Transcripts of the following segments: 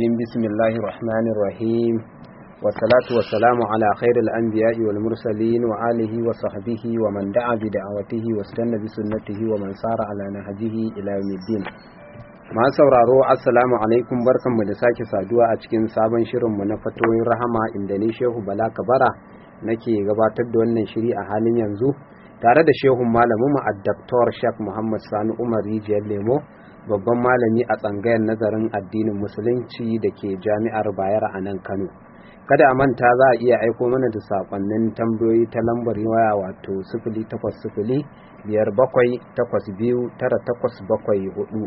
الرجيم. بسم الله الرحمن الرحيم، والصلاة والسلام على خير الأنبياء والمرسلين وآله وصحبه ومن دعا بدعوته واستنى بسنته ومن سار على نهجه إلى يوم الدين. Ma sauraro assalamu alaikum, barkanmu da sake saduwa a cikin sabon shirinmu na fatoyin rahama, inda ni Shehu Bala Kabara nake gabatar da wannan shiri a halin yanzu tare da shehun malaminmu Dr. Sheikh Muhammad Sani Umar Rijiyar Lemo, babban malami a tsangayar nazarin addinin musulunci da ke jami'ar Bayero a nan Kano. Kada a manta za a iya aiko mana da sakonnin tambayoyi ta lambar waya wato 0800 5782984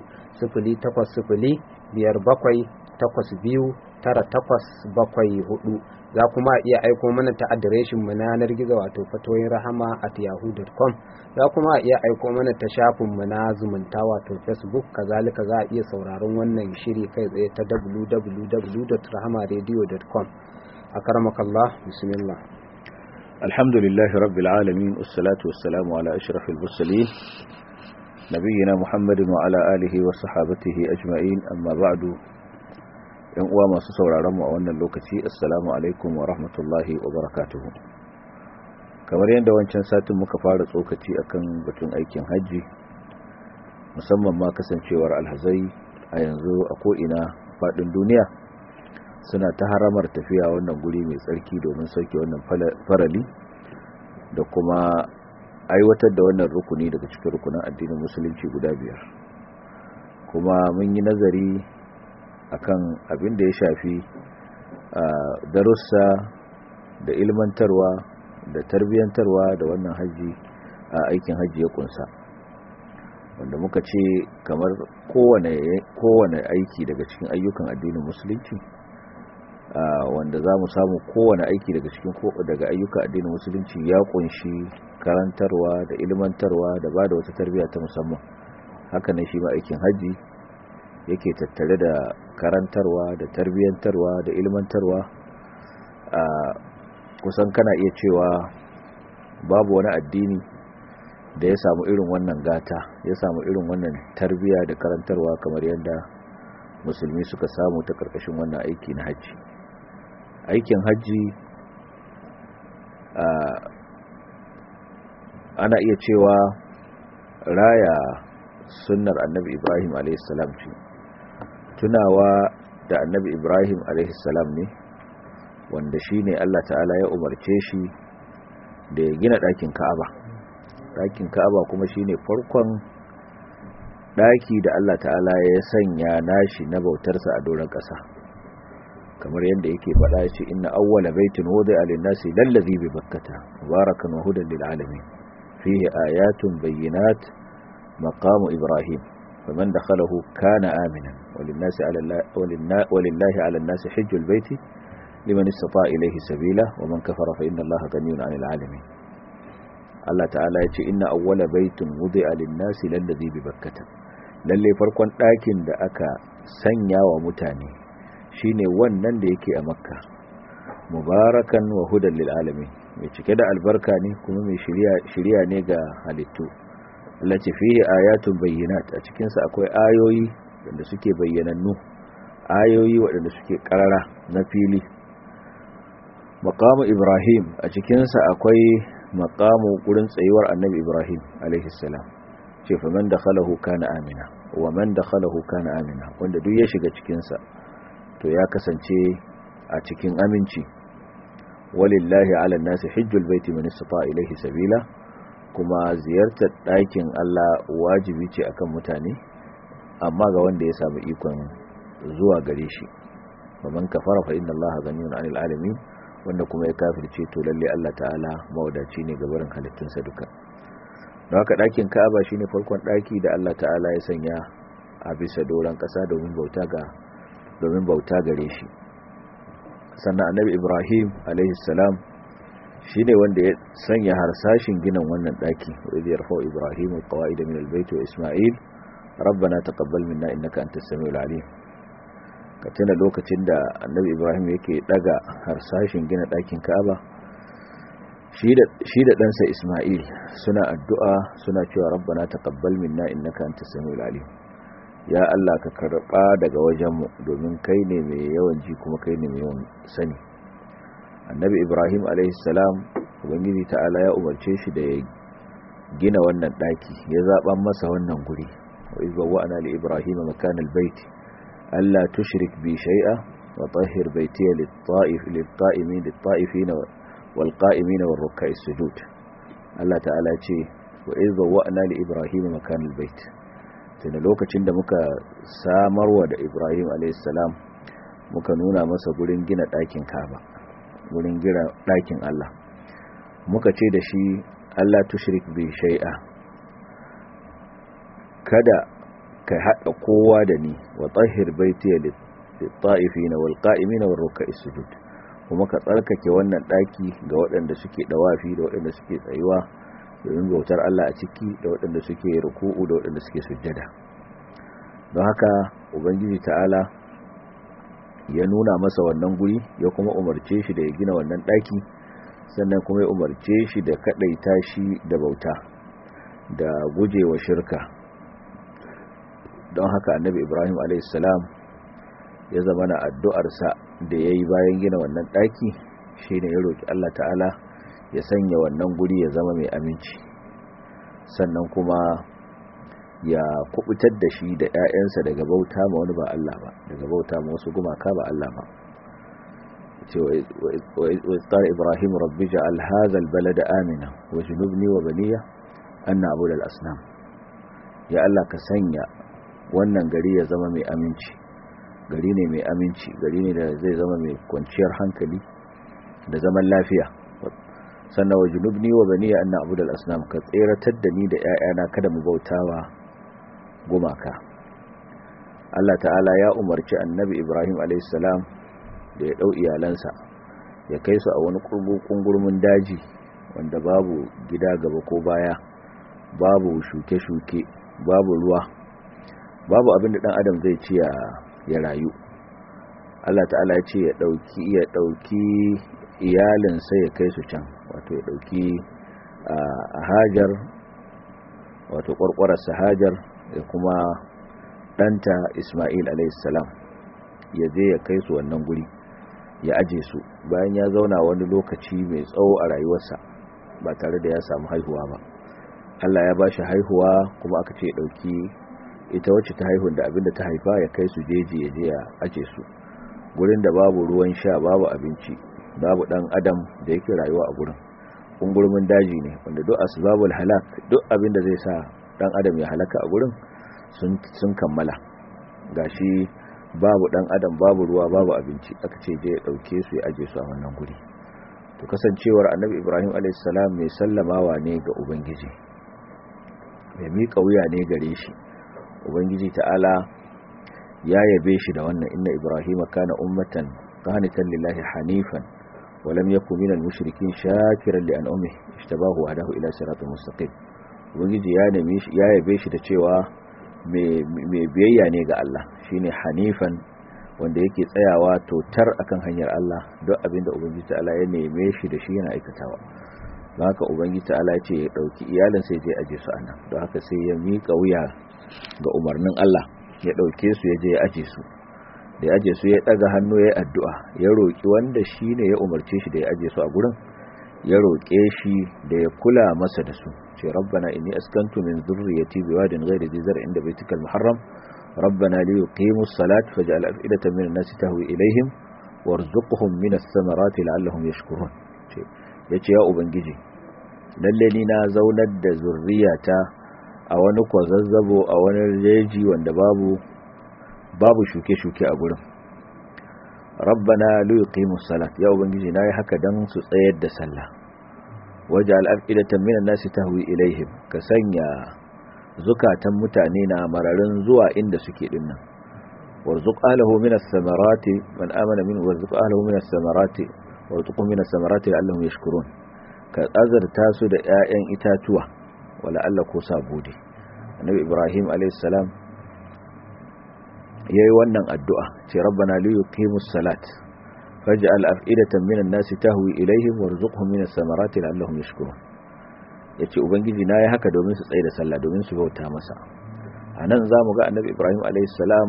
0800 za kuma iya aiko mana ta adireshin mu na yanar gizo wato fatoyin rahama @yahoo.com. za kuma iya aiko mana ta shafin mu na zumunta wato Facebook. Kazalika za a iya sauraron wannan shiri kai tsaye ta www.rahamaradio.com. akramakallah, bismillah. alhamdulillahi rabbil alamin, wassalatu wassalamu ala ashrafil mursalin nabiyina muhammadin wa ala alihi wa sahabatihi ajma'in, amma ba'du. yan uwa masu sauraron mu a wannan lokaci, assalamu alaikum wa rahmatullahi wa barakatuhu. kamar yadda wancan satin muka fara tsokaci akan batun aikin haji, musamman ma kasancewar alhazai a yanzu a ko'ina faɗin duniya suna ta haramar tafiya wannan guri mai tsarki domin sauke wannan farali da kuma aiwatar da wannan rukuni daga cikin rukunin addinin musulunci guda 5. kuma mun yi nazari akan abin da ya shafi darussa da ilmantarwa da tarbiyantarwa da wannan haji a aikin haji ya kunsa, wanda muka ce kamar kowane aiki daga cikin ayyukan addinin musulunci, wanda za mu samu kowane aiki daga ayyukan addinin musulunci ya kunshi karantarwa da ilmantarwa da ba da wata tarbiyya ta musamman. haka ne shi ma aikin haji yake tattare da karantarwa da tarbiyyantarwa da ilmantarwa. Kusan kana iya cewa babu wani addini da ya samu irin wannan gata, ya samu irin wannan tarbiyya da karantarwa kamar yadda musulmi suka samu ta karkashin wannan aiki na haji. aikin haji ana iya cewa raya sunnar annabi Ibrahim a.s. ce, tunawa da annabi Ibrahim a.s. ne, wanda shi ne Allah ta'ala ya umarce shi da ya gina ɗakin Ka'aba. ɗakin Ka'aba kuma shi ne farkon ɗaki da Allah ta'ala ya sanya nashi na bautarsa a doron ƙasa, kamar yadda yake faɗa ya ce inna awwala baitin wudi'a lin-nasi lallazi bi bakkata mubarakan wa hudan lil alamin fihi ayatun bayyinat maqamu ibrahim faman dakhalahu kana aminan walillahi 'ala an-nasi hajjul baiti liman istata'a ilayhi sabila wa man kafara fa inna allaha ghaniyyun 'anil 'alamin. Allah ta'ala ya ce inna awwala baitin wudi'a lin-nasi lallazi bi bakkata, lalle farkon ɗakin da aka sanya wa mutane shine wannan da yake a Makka, mubarakan wa hudan lil alamin, mai cike da albarka ne kuma mai shiriya ne ga halittu. Allah ce fihi ayatun bayyinat, a cikin sa akwai ayoyi wanda suke bayyanannu, ayoyi waɗanda suke karara na fili. Maqamu Ibrahim, a cikin sa akwai maqamu gurin tsayuwar Annabi Ibrahim alaihi salam. Ce fa man dakhalahu kana amina wa man dakhalahu kana amina, wanda duk ya shiga cikin sa to ya kasance a cikin aminci. Walillahi 'ala an-nasi hajjul baiti man istata'a ilayhi sabila, kuma ziyartar ɗakin Allah wajibi ce akan mutane, amma ga wanda ya samu ikon zuwa gare shi. faman kafara fa inna Allaha ghaniyyun 'anil 'alamin, wanda kuma ya kafirce to lalle Allah ta'ala mawadaci ne ga barin halittunsa duka. don haka ɗakin Ka'aba shine farkon ɗaki da Allah ta'ala ya sanya a bisa doron ƙasa domin bauta gare shi. sannan annabi Ibrahim alaihi salam shine wanda ya sanya harsashin ginin wannan ɗaki. wa idh yarfa'u Ibrahim alqawa'ida min albayt wa Isma'il rabbana taqabbal minna innaka antas samiul alim. ka tuna lokacin da annabi Ibrahim yake daga harsashin gina ɗakin Ka'aba, shi da ɗansa Isma'il suna addu'a suna cewa rabbana taqabbal minna innaka antas samiul alim, ya Allah ka karba daga wajenmu domin kai ne mai yawan ji kuma kai ne mai yawan sani. Annabi Ibrahim alaihi salam ubangiji ta'ala ya umarce shi da ya gina wannan daki, ya zaban masa wannan guri. wa iz bawwa'na li ibrahima makana albayt alla tushrik bi shay'a wa tahhir baytiya lit-ta'ifin wal-qa'imin war-ruk'a'is sujud. Allah ta'ala ce wa iz bawwa'na li ibrahima makana albayt, tunda lokacin da muka samarwa da Ibrahim a.s. muka nuna masa gurin gina ɗakin Kaaba, gurin gina ɗakin Allah, muka ce da shi Allah tushrik bi shay'a, kada ka haɗa kowa da ni, wa tahhir baitiya lit-ta'ifin wal-qa'imin war-ruk'a'is sujud, kuma ka tsarkake wannan ɗaki ga waɗanda suke dawafi da waɗanda suke tsayuwa domin bautar Allah a ciki, da waɗanda suke ruku'u da waɗanda suke sujjada. Don haka ubangiji ta'ala ya nuna masa wannan guri, ya kuma umarce shi da ya gina wannan ɗaki, sannan kuma ya umarce shi da kaɗaita shi da bauta da gujewa shirka. Don haka annabi Ibrahim a.s. ya zama na addu'arsa da ya yi bayan gina wannan ɗaki shi ne ya roƙi Allah ta'ala ya sanya wannan guri ya zama mai aminci, sannan kuma ya kubutar da shi da ƴaƴansa daga bauta ma wani ba Allah ba, daga bauta ma wasu gumaka ba Allah ba. ce wa qala ibrahim rabbi ja'al hadha albalada amina wa junubni wa baniya an na'budu al-asnam. Ya Allah ka sanya wannan gari ya zama mai aminci, gari ne mai aminci, gari ne da zai zama mai kwanciyar hankali da zaman lafiya. Sannan wa junubni wa baniya an na'budu al-asnam, ka tseratar da ni da ƴaƴana kada mu bautawa gumaka. Allah ta'ala ya umarci annabi Ibrahim alayhis salam da ya dau iyalansa ya kai su a wani kungurmin daji wanda babu gida gaba ko baya, babu shuke-shuke, babu ruwa, babu abin da dan adam zai ci ya rayu. Allah ta'ala ya ce ya dauki iyalinsa ya kai su can, wato ya dauki Hajar, wato kwarkwararsa Hajar da kuma ɗanta Ismail alaihissalam, ya je ya kai su wannan guri ya aje su. Bayan ya zauna wani lokaci mai tsawo a rayuwarsa ba tare da ya samu haihuwa ba, Allah ya ba shi haihuwa, kuma aka ce ya ɗauki ita wacce ta haihun da abinda ta haifa ya kai su jeji ya je ya aje su gurin da babu ruwan sha, babu abinci, babu ɗan adam da yake rayuwa a gurin. Kungurmin daji ne wanda duk asbabul halak, duk abinda zai sa ɗan adam ya halaka a gurin sun kammala. Gashi babu dan adam, babu ruwa, babu abinci, aka ce je ya dauke su ya aje su a wannan guri. To kasancewar annabi Ibrahim alayhis salam mai sallamawa ne ga ubangiji, mai miƙa wuya ne gare shi, ubangiji ta'ala ya yabe shi da wannan: inna ibrahima kana ummatan qanitan lillahi hanifan wa lam yakun minal mushrikin shakiran li an'amihi ishtabahu wa hadahu ila siratal mustaqim. Ubangiji ya yabe shi da cewa mai biyayya ne ga Allah, shine hanifan, wanda yake tsayawa totar akan hanyar Allah, don abinda ubangiji ta'ala ya neme shi da shi yana aikatawa. Don haka ubangiji ta'ala ya ce ya dauki iyalin sai je aje su anan, don haka sai ya mika wuya ga umarnin Allah, ya dauke su ya je ya aje su. Da ya aje su ya daga hannu ya addu'a, ya roki wanda shine ya umarce shi da ya aje su a gurin, ya roke shi da ya kula masa da su. ce rabbana inni askantu min dhurriyyati biwadin ghayri dhi zar'in inda baytikal muharram rabbana li yuqimus salata faj'al af'idatan minan nasi tahwi ilayhim warzuqhum minas samarati la'allahum yashkurun. Yace ya ubangiji, lalle ni na zaunar da zurriyata a wani kwazazzabo, a wani jeji wanda babu shuke-shuke a gurin. rabbana li yuqimus salata, ya ubangiji nayi haka dan su tsayar da sallah. waj'al af'idatan minan nasi tahwi ilaihim, ka sanya zukatan mutane na mararin zuwa inda suke dinnan. warzuq ahlihi minas samarati man amana min warzuq ahlihi minas samarati warzuqhum minas samarati la'allahum yashkurun. Ka azarta su da 'ya'yan itatuwa wala Allah ko sabudi. Annabi Ibrahim alayhis salam yayi wannan addu'a, ce rabbana li yuqimus salat faj'al af'idatan minan nasi tahwi ilaihim warzuqhum minas samarati la'allahum yashkurun. Yace ubangiji na yi haka domin su tsaye da sallah, domin su bauta masa. anan zamu ga annabi Ibrahim alayhi salam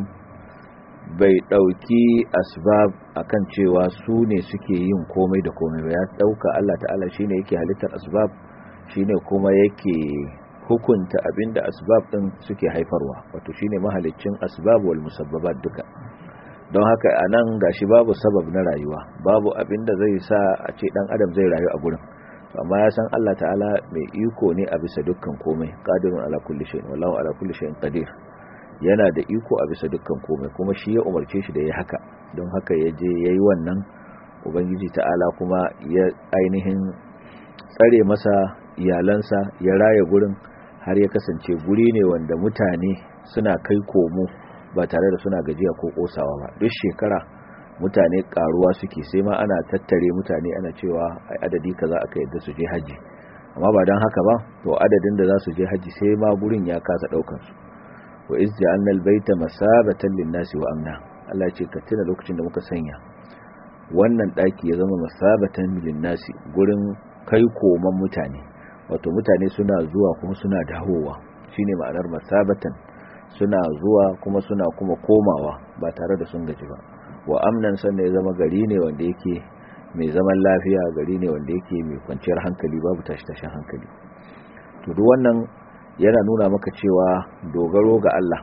bai dauki asbab akan cewa su ne suke yin komai da komai ba, ya dauka Allah ta'ala shine yake halittar asbab, shine kuma yake hukunta abinda asbab din suke haifarwa, wato shine mahaliccin asbab wal musabbabat duka. don haka anan gashi babu sabab na rayuwa, babu abinda zai sa a ce dan adam zai rayu a gurin, amma ya san Allah ta'ala mai iko ne a bisa dukkan komai, qadirun ala kulli shay'in wallahu ala kulli shay'in qadir, yana da iko a bisa dukkan komai, kuma shi ya umarce shi da yayi haka, don haka yaje yayi wannan. Ubangiji ta'ala kuma ya ainihin tsare masa iyalansa, ya raye gurin har ya kasance guri ne wanda mutane suna kai komo ba tare da suna gajiya ko kosawa ba. Duk shekara mutane karuwa suke, sai ma ana tattare mutane ana cewa ai adadi kaza aka yadda su je haji, amma ba dan haka ba to adadin da za su je haji sai ma gurin ya kasa daukar su. wa iz ja'alna al-bayta masabatan lin-nasi wa amna, Allah ce ka tuna lokacin da muka sanya wannan daki ya zama masabatan lin-nasi, gurin kai koman mutane, wato mutane suna zuwa kuma suna dawowa, shine ma'anar masabatan, suna zuwa kuma suna kuma komawa ba tare da sun gaji ba. wa amnan sannan ya zama gari ne wanda yake mai zaman lafiya, gari ne wanda yake mai kwanciyar hankali, babu tashi-tashin hankali. to duk wannan yana nuna maka cewa dogaro ga Allah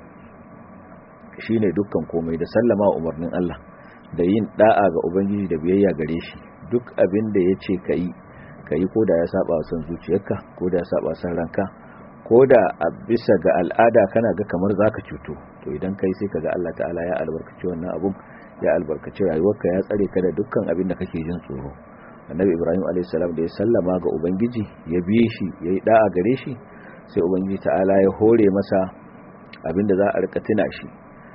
shine dukkan komai, da sallama umarnin Allah, da yin da'a ga ubangiji da biyayya gare shi. duk abin da yace kai ko da ya saba san zuciyarka, ko da ya saba san ranka, ko da a bisa ga al'ada kana ga kamar zaka cuto, to idan kai sai kaga Allah ta'ala ya albarkaci wannan abun, ya albarkaci rayuwarka, ya tsare ka da dukkan abin da kake jin tsoro. Annabi Ibrahim alayhis salam da ya sallama ga ubangiji, ya bi shi, yayi da'a gare shi, sai ubangiji ta'ala ya hore masa abin da za a rika tuna shi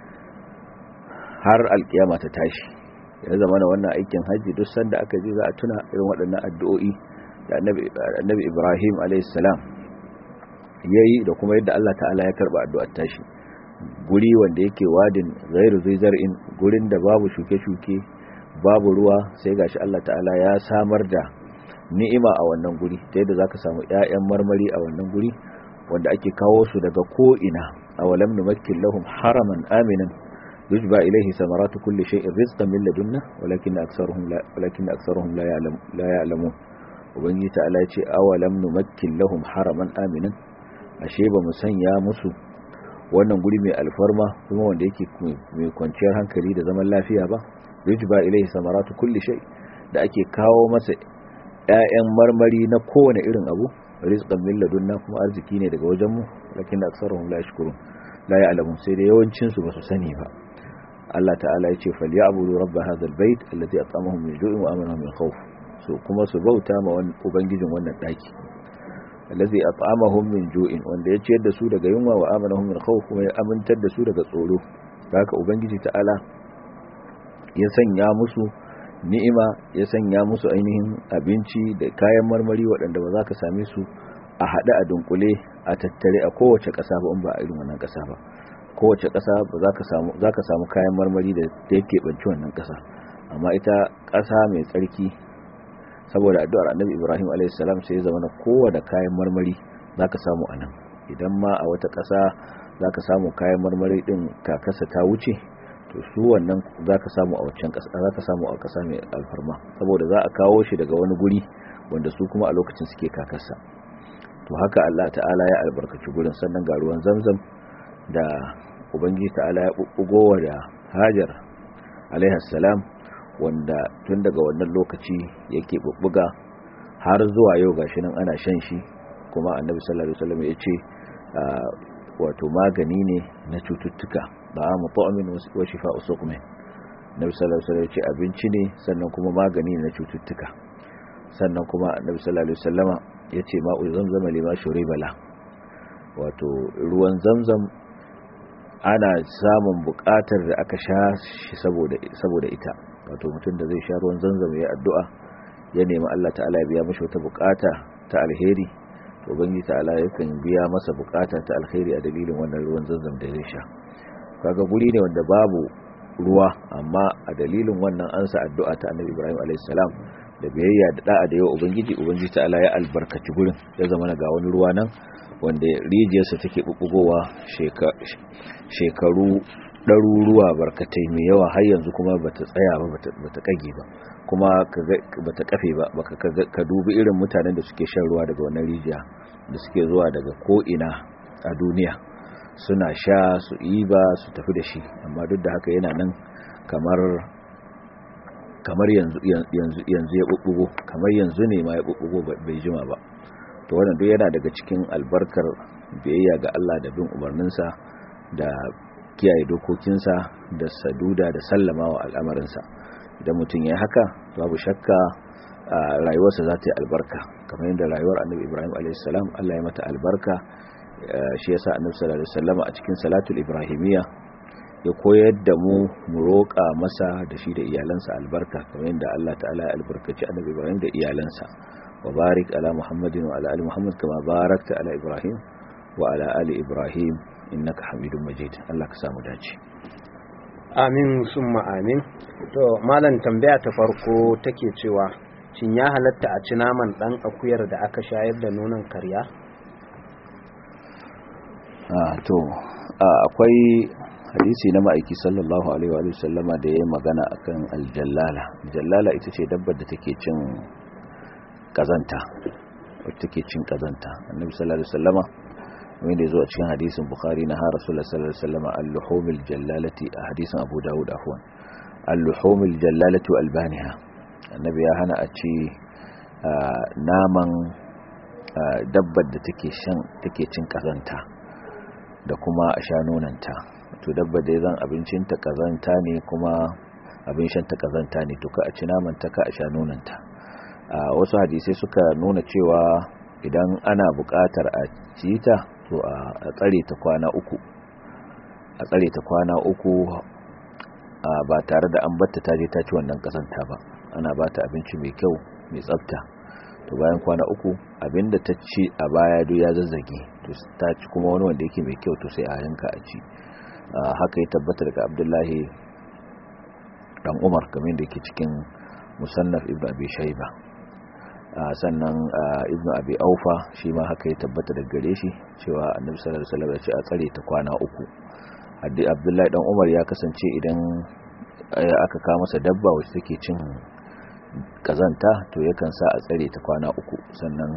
har alkiyama ta tashi. ya zama na wannan aikin haji duk sanda aka je za a tuna irin waɗannan addu'o'i da annabi Ibrahim alayhis salam yayi, da kuma yadda Allah ta'ala ya karba addu'ar tashi. guri wanda yake wadin ghairu zar'in, gurin da babu shuke-shuke, babu ruwa, sai gashi Allah ta'ala ya samar da ni'ima a wannan guri, ta yadda zaka samu ƴaƴan marmari a wannan guri wanda ake kawo su daga ko ina. awalam numakkin lahum haraman aminan yujba ilayhi samaratu kulli shay'in rizqan min ladunna walakin aktharuhum la ya'lamun. ubangiji ta'ala ya ce awalam numakkin lahum haraman aminan, ashe ba mu sanya musu wannan guri mai alfarma kuma wanda yake mai kwanciyar hankali da zaman lafiya ba. yujba ilayhi samaratu kulli shay, da ake kawo masa ƴaƴan marmari na kowane irin abu, rizqan min ladunna, kuma arziki ne daga wajen mu, lakin aktsaruhum la yashkurun, la ya'lamun, sai da yawancin su ba su sani ba. Allah ta'ala ya ce falyabudu rabb hadha albayt alladhi at'amahum min ju'in wa amanahum min khawf, so kuma su bauta ma ubangijin wannan daki, alladhi at'amahum min ju'in, wanda ya ciyar da su daga yunwa, wa amanahum min khawf, kuma ya amintar da su daga tsoro. haka ubangiji ta'ala ya sanya musu ni'ima, ya sanya musu ainihin abinci da kayan marmari waɗanda ba za ka same su a haɗe a dunkule a tattare a kowace ƙasa ba, in ba a irin wannan ƙasa ba. kowace ƙasa ba za ka samu kayan marmari da yake banci wannan ƙasa, amma ita ƙasa mai tsarki, saboda addu'ar annabi Ibrahim alayhis salam, sai ya zama na kowace kayan marmari za ka samu a nan. idan ma a wata ƙasa za ka samu kayan marmari ɗin kakasa ta wuce, to su wannan za ka samu a waccan ƙasa, za ka samu a ƙasa mai alfarma, saboda za a kawo shi daga wani guri wanda su kuma a lokacin suke kakasa. to haka Allah ta'ala ya albarkaci gurin. sannan ga ruwan Zamzam da ubangiji ta'ala ya bubbugo da Hajar alaihis salam, wanda tun daga wannan lokaci yake bubbuga har zuwa yau gashi nan ana shan shi, kuma annabi sallallahu alaihi wasallam ya ce wato magani ne na cututtuka, ba'amu ta'amin wa shifa'u suqmin. Nabi sallallahu alaihi wasallam ya ce abinci ne, sannan kuma magani ne na cututtuka. sannan kuma Nabi sallallahu alaihi wasallama ya ce ma'u zamzam lima shuriba la, wato ruwan Zamzam ana samun buƙatar da aka sha shi saboda ita. wato mutum da zai sha ruwan Zamzam ya addu'a, ya nemi Allah ta'ala ya biya mashi wata buƙata ta alheri, to bangi ta'ala yakan biya masa buƙata ta alheri a dalilin wannan ruwan Zamzam da zai sha. kaga guri ne wanda babu ruwa, amma a dalilin wannan ansa addu'a ta Annabi Ibrahim alayhis salam da biyayya da da'a da yawa ubangiji ta'ala ya albarkaci gurin ya zama ga wani ruwa nan wanda rijiyarsa take bubbugowa shekaru ɗaruruwa barkatai mai yawa har yanzu kuma bata tsaya ba bata kage ba kuma bata kafe ba ka dubi irin mutanen da suke shan ruwa daga wannan rijiya da suke zuwa daga ko ina a duniya suna sha su ba su tafi da shi, amma duk da haka yana nan kamar yanzu ya bubbugo, kamar yanzu ne ma ya bubbugo bai jima ba. To wannan duk yana daga cikin albarkar biyayya ga Allah da bin umarninsa da kiyaye dokokinsa da saduda da sallama wa al'amarinsa. Idan mutum ya haka babu shakka rayuwarsa za ta yi albarka, kamar yadda rayuwar annabi Ibrahim a.s. Allah ya mata albarka. Shi yasa annabi sallallahu alaihi wasallam a cikin salatul ibrahimiyya ya koyar da mu roƙa masa da shi da iyalansa albarka, kamar yadda Allah ta'ala ya albarkaci annabi Ibrahim da iyalansa. wa barik ala Muhammadin wa ala ali Muhammad kama barakta ala Ibrahim wa ala ali Ibrahim innaka Hamidum Majid. Allah ka samu dace. Amin summa amin. To malam, tambaya ta farko take cewa shin ya halatta a ci naman dan akuyar da aka shayar da nonon karya? Akwai hadisi na ma'aiki sallallahu alaihi wa sallama da ya magana akan aljallala. Jallala ita ce dabbar da take cin kazanta, take cin kazanta. Annabi sallallahu alaihi wasallama wanda yazo a cikin hadisin Bukhari na har Rasulullah sallallahu alaihi wasallama al-luhumil jallalati, a hadisin Abu Dawud afwan, al-luhumil jallalati albaniha. Annabi ya hana a ci naman dabbar da take cin kazanta da kuma a sha nonanta. To dabbar da zan abincinta kazanta ne kuma abin shanta kazanta ne, to ka a ci namanta ka a sha nonanta. Wasu hadisai suka nuna cewa idan ana buƙatar a ci ta to a tsare ta kwana uku, ba tare da an batta ta je ta ci wannan kazanta ba. Ana ba ta abinci mai kyau mai tsafta, to bayan kwana uku abinda ta ci a baya duk ya zazzage, to ta ci kuma wani wanda yake mai kyau, to sai a yanka a ci. Haka ya tabbata daga Abdullahi dan Umar, kamar da yake cikin Musannaf Ibn Abi Shayba. Sannan Ibn Abi Aufa shi ma haka ya tabbata daga gare shi cewa Annabi sallallahu alaihi wasallam ya ce a tsare ta kwana uku. Abdullahi dan Umar ya kasance idan aka kawo masa dabba wacce take cin kazanta, to yakan sa a tsare ta kwana uku, sannan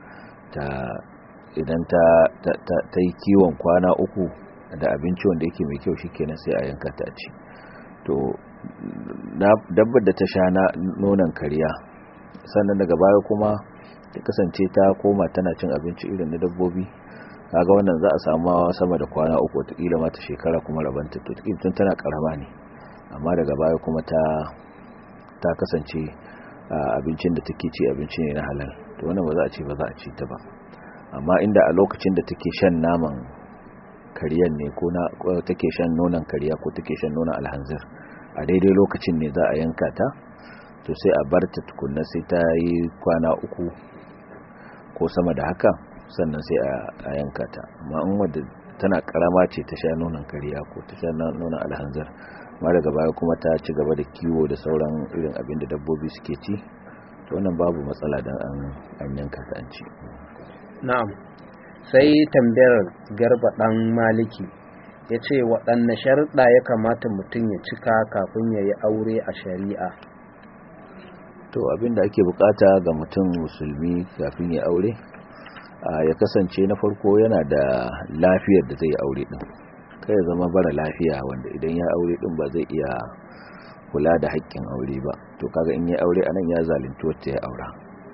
idan ta yi kiwon kwana uku da abinci wanda yake mai kyau, shikenan sai a yanka ta ci. To dabbar da ta sha nonon kariya sannan daga baya kuma ta kasance ta koma tana cin abinci irin na dabbobi, kaga wannan za a samu sama da kwana uku, wataƙila ma ta shekara kuma rabanta, to tun tana karama ne, amma daga baya kuma ta kasance abincin da take ci abinci ne na halal, to wannan ba za a ce ba za a ci ta ba. Amma inda a lokacin da take shan naman kariyan ne ko take shan nonon kariya ko take shan nonon alhanzir, a daidai lokacin ne za a yanka ta, to sai a bar ta tukunna sai ta yi kwana uku ko sama da haka, sannan sai a yanka ta. amma in wadda tana karama ce ta sha nonon kariya ko ta sha nonon alhanzir, amma daga baya kuma ta ci gaba da kiwo da sauran irin abin da dabbobi suke ci, to wannan babu matsala dan an yanka ta an ci. Na'am. Sai tambayar Garba dan Maliki ya ce waɗanne sharuɗa ya kamata mutum ya cika kafin ya yi aure a shari'a? To abinda ake bukata ga mutum musulmi kafin ya aure ya kasance na farko yana da lafiyar da zai aure din, kai ya zama bara lafiya wanda idan ya aure din ba zai iya kula da haƙƙin aure ba, to kaga in ya aure anan ya zalunci wacce ya aura.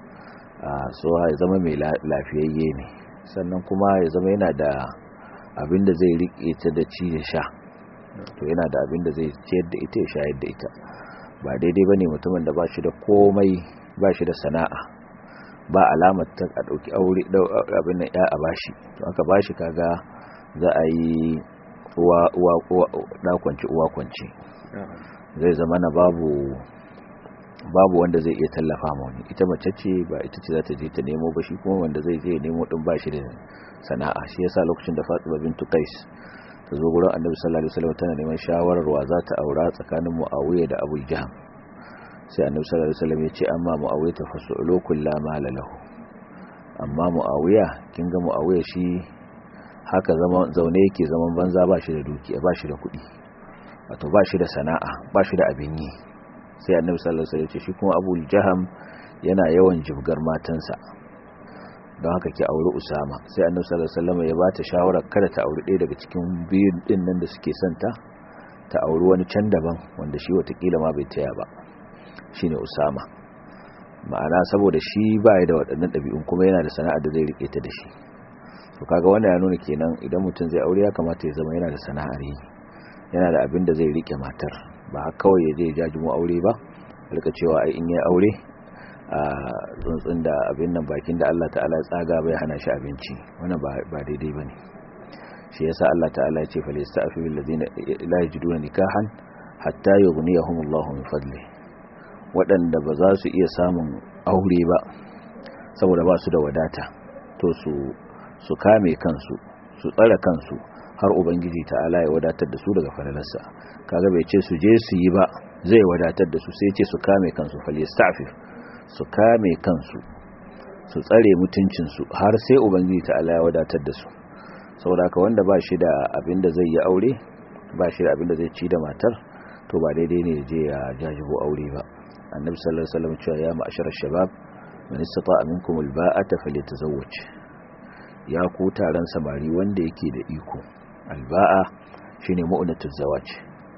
So ya zama mai lafiyayye ne, sannan kuma ya zama yana da abin da zai riƙe ta da ci da sha, to yana da abin da zai ciyar da ita ya shayar da ita. Ba daidai bane mutumin da ba shi da komai, ba shi da sana'a, ba alamar ta a ɗauki aure abin nan ya a bashi, to aka bashi kaga za a yi uwa kwanci, zai zama na babu wanda zai iya tallafa ma wani. Ita mace ce, ba ita ce za ta je ta nemo ba, shi kuma wanda zai je nemo din ba shi da sana'a. Shi yasa lokacin da Fatima bintu Qais ta zo gurin Annabi sallallahu alaihi wasallam tana neman shawarar wa za ta aura tsakanin Muawiya da Abu Jahm, sai annabi sallallahu alaihi wasallam ya ce amma muawiya ta fasulu kullu ma lahu, amma muawiya kin ga muawiya shi haka zaune yake zaman banza, ba shi da dukiya, ba shi da kuɗi, wato ba shi da sana'a, ba shi da abin yi. sai annabi sallallahu alaihi wasallam ya ce shi kuma Abu Jaham yana yawan jibgar matansa, don haka ki auri Usama. sai annabi sallallahu alaihi wasallam ya bata shawara kada ta auri ɗaya daga cikin biyun din nan da suke santa, ta auri wani can daban wanda shi watakila ma bai taya ba, shine Usama. ma'ana saboda shi baya da waɗannan ɗabi'un kuma yana da sana'ar da zai rike ta da shi. to kaga wannan ya nuna kenan idan mutum zai aure ya kamata ya zama yana da sana'ar yi, yana da abin da zai rike matar, ba kawai ya je ya jajimu aure ba rika cewa ai in yi aure a tsuntsun da abin nan bakin da Allah ta'ala ya tsaga bai hana shi abinci, wannan ba daidai bane. shi yasa Allah ta'ala ya ce fa lista'fi bil ladina la yajiduna nikahan hatta yughniyahumullahu min fadli, waɗanda ba za su iya samun aure ba saboda ba su da wadata, to su kame kansu, su tsare kansu har ubangiji ta'ala ya wadatar da su daga falalarsa. kaga bai ce su je su yi ba zai wadatar da su, sai ce su kame kansu, falyasta'fif, su kame kansu, su tsare mutuncinsu har sai ubangiji ta'ala ya wadatar da su. saboda haka wanda ba shi da abin da zai yi aure, ba shi da abin da zai ci da matar, to ba daidai ne je ya jajibo aure ba. annabi sallallahu alaihi wasallam cewa ya ma'ashara shabab man istata'a minkum alba'ata falyatazawwaj, ya ku taron samari wanda yake da iko. alba'a shine mu'natuz zawaj,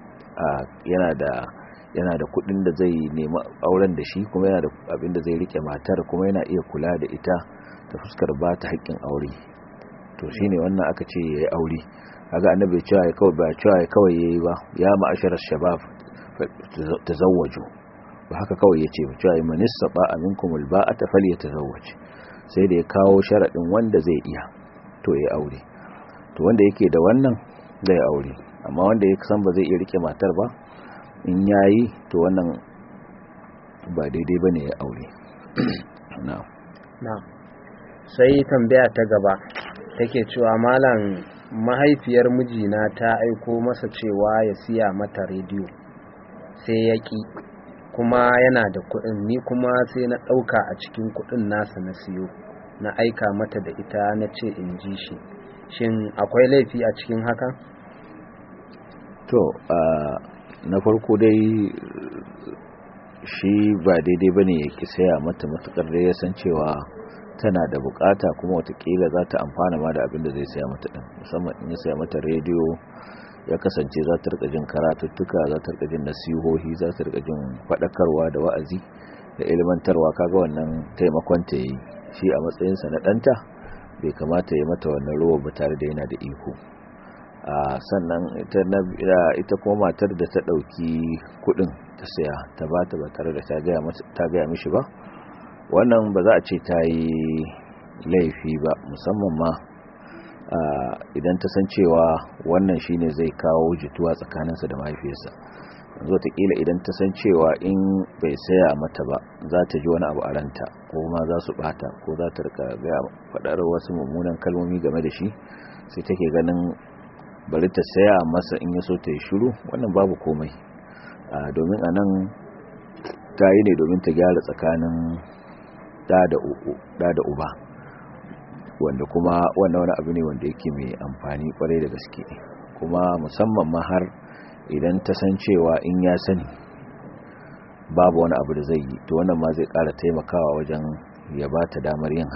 yana da kudin da zai nemi auren da shi, kuma yana da abin da zai rike matar, kuma yana iya kula da ita ta fuskar ba ta haƙƙin aure. to shine wannan aka ce yayi aure. kaga annabi ya ce kawai yayi ba ya ma'asharar shabab tazawwaju, ba haka kawai yace ba cewa man istata'a minkum alba'ata falyatazawwaj, sai da ya kawo sharadin wanda zai iya to yayi aure. to wanda yake da wannan zai aure, amma wanda ya san ba zai iya rike matar ba in yayi to wannan ba daidai bane ya aure. na'am. sai tambaya ta gaba take cewa malam, mahaifiyar mijina ta aiko masa cewa ya siya mata rediyo sai ya ki, kuma yana da kuɗin, ni kuma sai na ɗauka a cikin kuɗin nasa na siyo, na aika mata da ita na ce in ji shi, shin akwai laifi a cikin haka? to na farko dai shi ba daidai bane ya ki saya mata, matukar da ya san cewa tana da bukata kuma watakila za ta amfana ma da abin da zai saya mata din. musamman in ya saya mata rediyo ya kasance za ta rika jin karatuttuka, za ta rika jin nasihohi, za ta rika jin faɗakarwa da wa'azi da ilmantarwa, kaga wannan taimakon ta yi. shi a matsayinsa na ɗanta bai kamata ya mata wannan ruwa ba tare da yana da iko. sannan ita kuma matar da ta ɗauki kuɗin ta saya ta bata ba tare da ta gaya mishi ba, wannan ba za a ce ta yi laifi ba, musamman ma idan ta san cewa wannan shine zai kawo jituwa tsakaninsa da mahaifiyarsa. yanzu wataƙila idan ta san cewa in bai saya mata ba za ta ji wani abu a ranta, ko ma za su bata, ko za ta rika faɗar wasu mummunan kalmomi game da shi, sai take ganin bari ta saya masa in ya so ta yi shiru, wannan babu komai. domin a nan ta yi ne domin ta gyara tsakanin da da uba, wanda kuma wannan wani abu ne wanda yake mai amfani kwarai da gaske. kuma musamman ma har idan ta san cewa in ya sani babu wani abu da zai yi, to wannan ma zai ƙara taimakawa wajen ya ba ta damar yin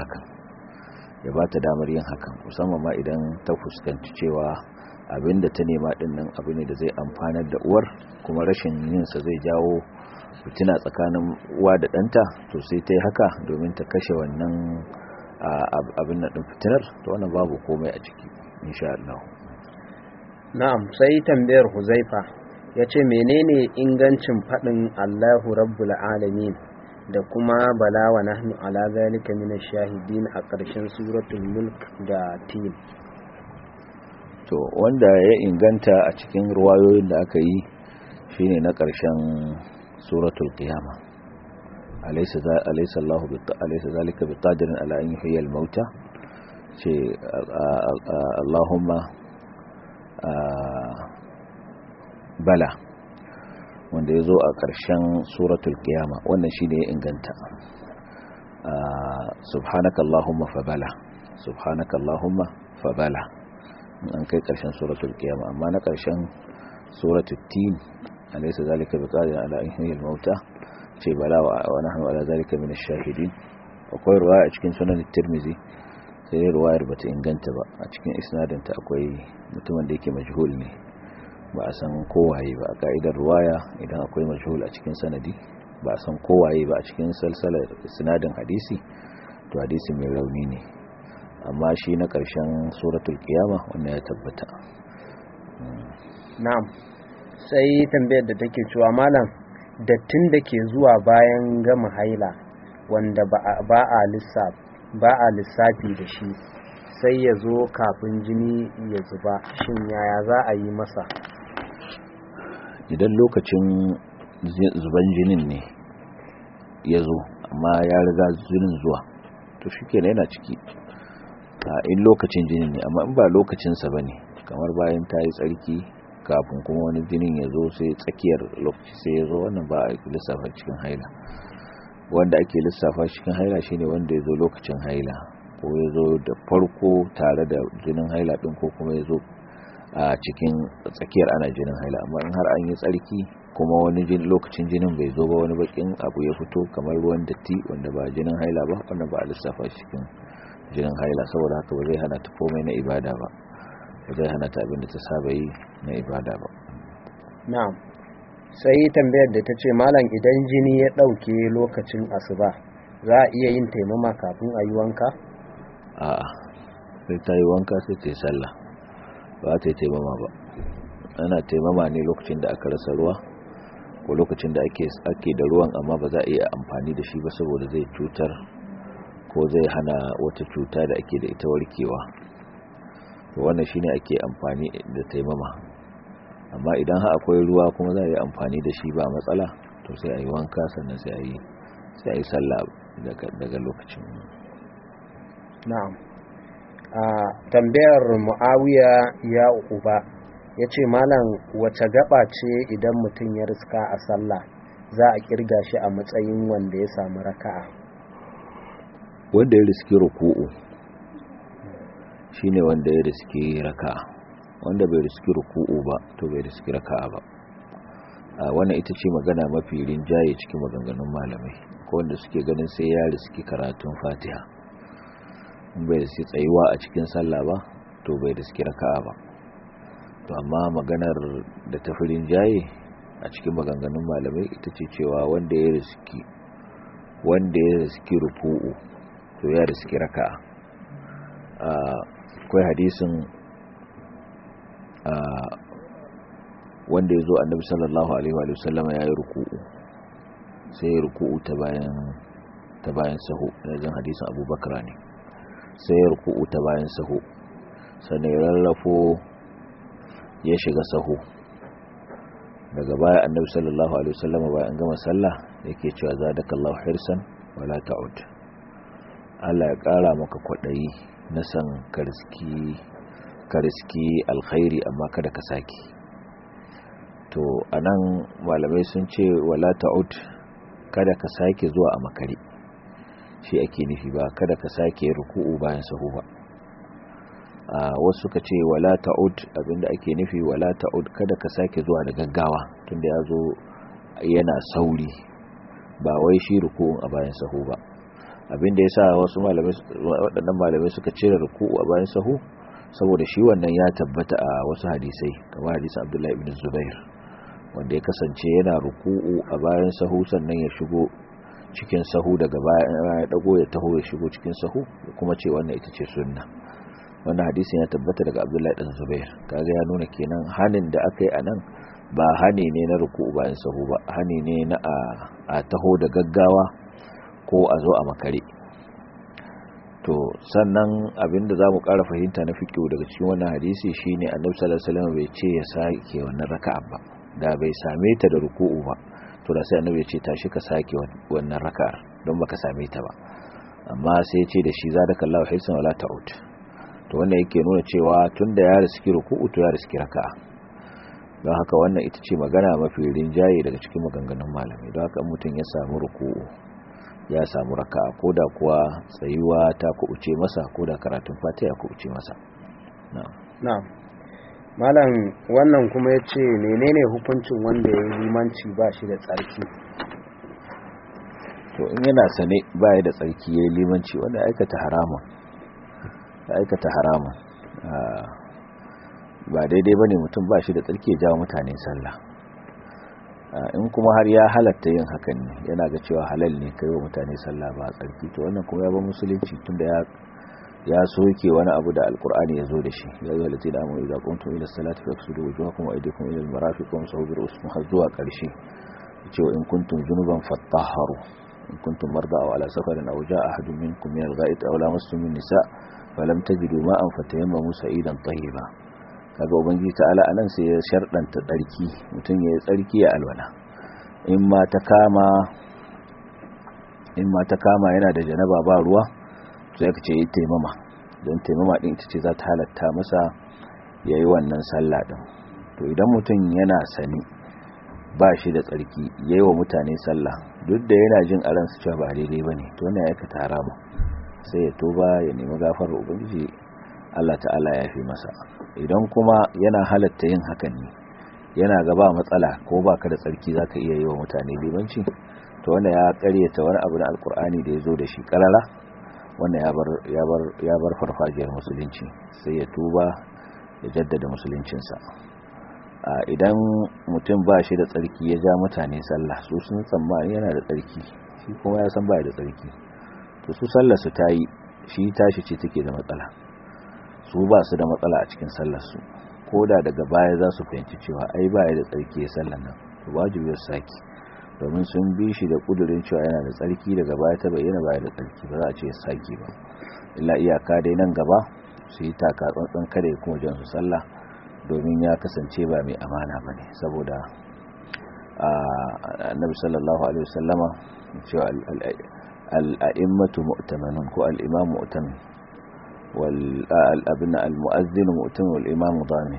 hakan, musamman ma idan ta fuskanci cewa abin da ta nema din nan abu ne da zai amfanar da uwar, kuma rashin yinsa zai jawo fitina tsakanin uwa da ɗanta, to sai ta yi haka domin ta kashe wannan abin na ɗin fitinar, to wannan babu komai a ciki insha Allah. na'am. sai tambayar Huzaifa ya ce menene ingancin faɗin Allahu Rabbul Alamin da kuma bala wa nahnu ala zalika minash shahidin a ƙarshen suratul mulk da tin? to wanda ya inganta a cikin ruwayoyin da aka yi shine na ƙarshen suratul qiyama, alaysa zalika biqadirin ala an yuhyiya al-mauta, ce Allahumma bala wanda ya zo a ƙarshen suratul qiyama wannan shine ya inganta subhanakallahumma fabala subhanakallahumma fabala an kai ƙarshen suratul qiyama amma na ƙarshen suratul tin alaysa zalika biqadir ala an yuhyil mauta ce bala wa nahnu ala zalika min ash-shahidin akwai ruwaya a cikin sunan tirmizi sai ruwayar bata inganta ba a cikin isnadinta akwai mutumin da yake majhul ne ba a san kowaye ba a ka'idar ruwaya idan akwai majhul a cikin sanadi ba a san kowaye ba a cikin salsalar isnadin hadisi to hadisi mai rauni ne amma shi na ƙarshen suratul qiyama wannan ya tabbata. Na'am, sai tambayar da take cewa malam, dattin da ke zuwa bayan gama haila wanda ba a lissafi da shi sai ya zo kafin jini ya zuba, shin yaya za a yi masa? Idan lokacin zuban jinin ne ya zo amma ya riga jinin zuwa to shi kenan yana ciki in lokacin jinin ne, amma in ba lokacinsa ba ne kamar bayan ta yi tsarki kafin kuma wani jinin ya zo sai tsakiyar lokaci sai ya zo wannan ba a lissafa cikin haila. Wanda ake lissafa cikin haila shine wanda ya zo lokacin haila ko ya zo da farko tare da jinin haila din ko kuma ya zo a cikin tsakiyar ana jinin haila. Amma in har an yi tsarki kuma wani lokacin jinin bai zo ba, wani bakin abu ya fito kamar ruwan datti wanda ba jinin haila ba, wannan ba a lissafa cikin jinin haila, saboda haka ba zai hana ta komai na ibada ba zai hana ta abin da ta saba yi na ibada ba. Na'am, sai tambayar da ta ce malam, idan jini ya ɗauke lokacin asuba za a iya yin taimama kafin a yi wanka? A'a, sai ta yi wanka sai ta yi sallah, ba ta yi taimama ba. Ana taimama ne lokacin da aka rasa ruwa ko lokacin da ake da ruwan amma ba za a iya amfani da shi ba saboda zai cutar ko zai hana wata cuta da ake da ita warkewa. Wannan shine ake amfani da taimama. Amma idan har akwai ruwa kuma za a yi amfani da shi ba matsala, to sai a yi wanka sannan sai a yi sallah daga lokacin. Na'am. Tambayar Muawiya ya uba ya ce malam, wace gaba ce idan mutum ya riska a sallah za a kirga shi a matsayin wanda ya samu raka'a? Wanda ya riski ruku'u shine wanda ya riski raka'a, wanda bai riski ruku'u ba to bai riski raka'a ba. Wannan ita ce magana mafi rinjaye cikin maganganun malamai, ko wanda suke ganin sai ya riski karatun Fatiha. In bai riski tsayuwa a cikin sallah ba to bai riski raka'a ba. To amma maganar da ta fi rinjaye a cikin maganganun malamai ita ce cewa wanda ya riski ruku'u to ya riski raka'a. Akwai hadisin wanda ya zo annabi sallallahu alaihi wa sallama ya yi ruku'u, sai ya ruku'u ta bayan sahu, yanzu hadisin abubakar ne, sai ya ruku'u ta bayan sahu sannan ya rarrafo ya shiga sahu. Daga baya annabi sallallahu alaihi wa sallama bayan gama sallah yake cewa zadakallahu hirsan wala ta'ud, Allah ya kara maka kwadayi na san kariski alkhairi amma kada ka saki. To anan malamai sun ce wala ta'ud, kada ka sake zuwa a makare, shi ake nufi, ba kada ka sake ruku'u bayan sahu ba. Wasu suka ce wala ta'ud, abinda ake nufi wala ta'ud kada ka sake zuwa da gaggawa tunda ya zo yana sauri, ba wai shi ruku'un a bayan sahu ba. Abinda yasa wasu waɗannan malamai suka cire ruku'u a bayan sahu saboda shi wannan ya tabbata a wasu hadisai, kamar hadisin Abdullahi ibn Zubair wanda ya kasance yana ruku'u a bayan sahu sannan ya shigo cikin sahu, daga baya ya dago ya taho ya shigo cikin sahu, kuma ce wannan ita ce sunna. Wannan hadisin ya tabbata daga Abdullahi ibn Zubair. Kaga ya nuna kenan hanin da aka yi anan ba hani ne na ruku'u bayan sahu ba, hani ne na a taho da gaggawa ko a zo a makare. To sannan abinda zamu ƙara fahimta na fiqh daga cikin wannan hadisi shine Annabi sallallahu alaihi wasallam bai ce ya sake wannan raka'a ba, da bai same ta da ruku'u ba to da sai Annabi ya ce tashi ka sake wannan raka'ar don baka same ta ba. Amma sai ya ce da shi zadakallahu hisan wala ta'ud. To wannan yake nuna cewa tunda ya riski ruku'u to ya riski raka'a. don haka wannan ita ce magana mafi rinjaye daga cikin maganganun malamai. Don haka mutum ya samu ruku'u ya samu raka'a ko da kuwa tsayuwa ta kubuce masa ko da karatun fatiha ya kubuce masa. na'am malam wannan kuma yace menene hukuncin wanda ya yi limanci ba shi da tsarki? To in yana sane ba ya da tsarki ya yi limanci wanda ya aikata haramun ba daidai bane mutum ba shi da tsarki ya jawo mutane sallah. In kuma har ya halatta yin hakan ne, yana ga cewa halal ne kai wa mutane sallah ba tsarki, to wannan kuma ya ba musulunci, tunda ya soke wani abu da alkur'ani ya zo da shi. Ya zo lati da amu idza qumtum ila salati fafsudu wujuhakum wa aydikum ila almarafiq wamsahu bi ru'usikum har zuwa karshe, cewa in kuntum junuban fatahharu in kuntum marda aw ala safarin aw jaa ahadun minkum min al-gha'it aw lamastum an-nisa falam tajidu ma'an fatayammamu sa'idan tayyiba. Kaga ubangiji ta'ala anan sai ya shardanta tsarki, mutum ya yi tsarki ya alwala. In ma ta kama yana da janaba ba ruwa, sai ka ce yi taimama, don taimama din ita ce za ta halatta masa ya yi wannan sallah din. To idan mutum yana sani ba shi da tsarki ya yi wa mutane sallah, duk da yana jin a ransu cewa ba daidai ba ne, to wannan ya aikata haramu, sai ya tuba ya nemi gafarar ubangiji, Allah ta'ala ya fi masa. Idan kuma yana halatta yin hakan ne, yana gaba matsala ko baka da tsarki zaka iya yi wa mutane limanci, to wanda ya karyata wani abu na alkur'ani da ya zo da shi karara, wanda ya bar farfajiyar musulunci, sai ya tuba ya jaddada musuluncinsa. Idan mutum ba shi da tsarki ya ja mutane sallah, su sun tsammani yana da tsarki, shi kuma ya san ba da tsarki, to su sallar su ta yi, shi tashi ce take da matsala, su ba su da matsala a cikin sallarsu, ko da daga baya za su fahimci cewa ai ba ya da tsarki ya sallar nan, to wajibi ya saki, domin sun bi shi da kudurin cewa yana da tsarki, daga baya ta bayyana ba ya da tsarki, ba za a ce ya saki ba. Illa iyaka dai nan gaba su yi taka tsantsan kada ya kuma jan su sallah, domin ya kasance ba mai amana ba ne, saboda annabi sallallahu alaihi wasallama cewa al'a'immatu mu'tamanun ko al'imam mu'tamin al-mu'azzin mu'tamin wal imam damin.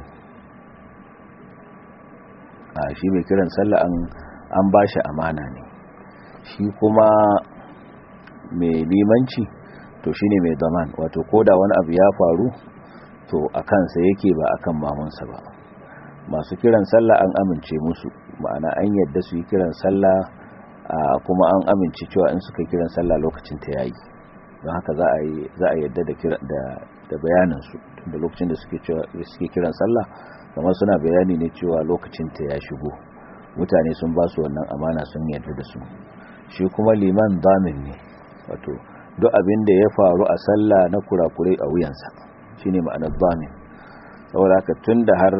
Shi mai kiran sallah an ba shi amana ne, shi kuma mai limanci to shine mai zaman, wato koda wani abu ya faru to a kansa yake ba akan mamunsa ba. Masu kiran sallah an amince musu, ma'ana an yadda su yi kiran sallah, kuma an amince cewa in suka kiran sallah lokacin ta yayi, don haka za a yadda da bayanin su, tunda lokacin da suke kiran sallah kamar suna bayani ne cewa lokacin ta ya shigo, mutane sun ba su wannan amana, sun yarda da su. Shi kuma liman damin ne, wato duk abin da ya faru a sallah na kurakurai a wuyansa, shine ma'anar damin. Saboda haka tunda har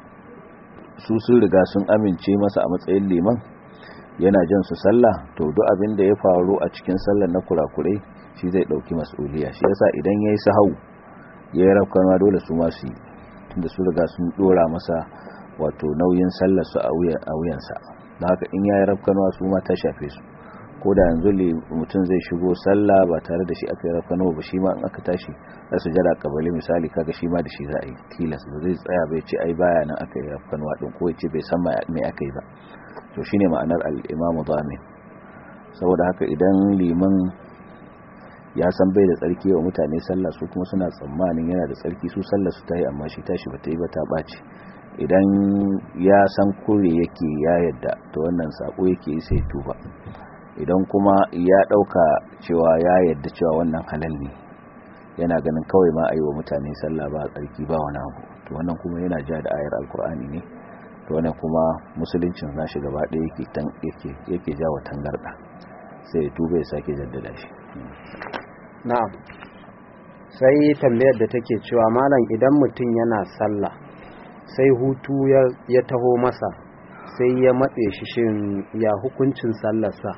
su sun riga sun amince masa a matsayin liman, yana jan su sallah, to duk abin da ya faru a cikin sallar na kurakurai shi zai dauki mas'uliya. Shi yasa idan yayi sahau yayi rafkanwa dole su ma su yi, tunda su riga sun dora masa wato nauyin sallar su a wuyansa. don haka in yayi rafkanwa su ma ta shafe su. ko da yanzu mutum zai shigo sallah ba tare da shi aka yi rafkanwa ba, shi ma in aka tashi za su jira kabali misali, kaga shi ma da shi za a yi tilas, ba zai tsaya bai ce ai baya nan aka yi rafkanwa din, ko ya ce bai san me aka yi ba. to shine ma'anar al-imamu dhamin. saboda haka idan liman ya san bai da tsarki wa mutane sallah, su kuma suna tsammanin yana da tsarki, su sallah su ta yi amma shi tashi ba ta yi ba, ta ɓaci. idan ya san kure yake ya yadda, to wannan sako yake yi sai tuba. idan kuma ya ɗauka cewa ya yadda cewa wannan halal ne, yana ganin kawai ma a yi wa mutane sallah ba tsarki ba wani abu, to wannan kuma yana ja da ayar alkur'ani ne, to wannan kuma musuluncin nashi gaba ɗaya yake jawo tangarɗa, sai ya tuba ya sake jaddada shi. na'am. sai tambayar da take cewa malam, idan mutum yana sallah sai hutu ya taho masa, sai ya matse shi, shin ya hukuncin sallarsa?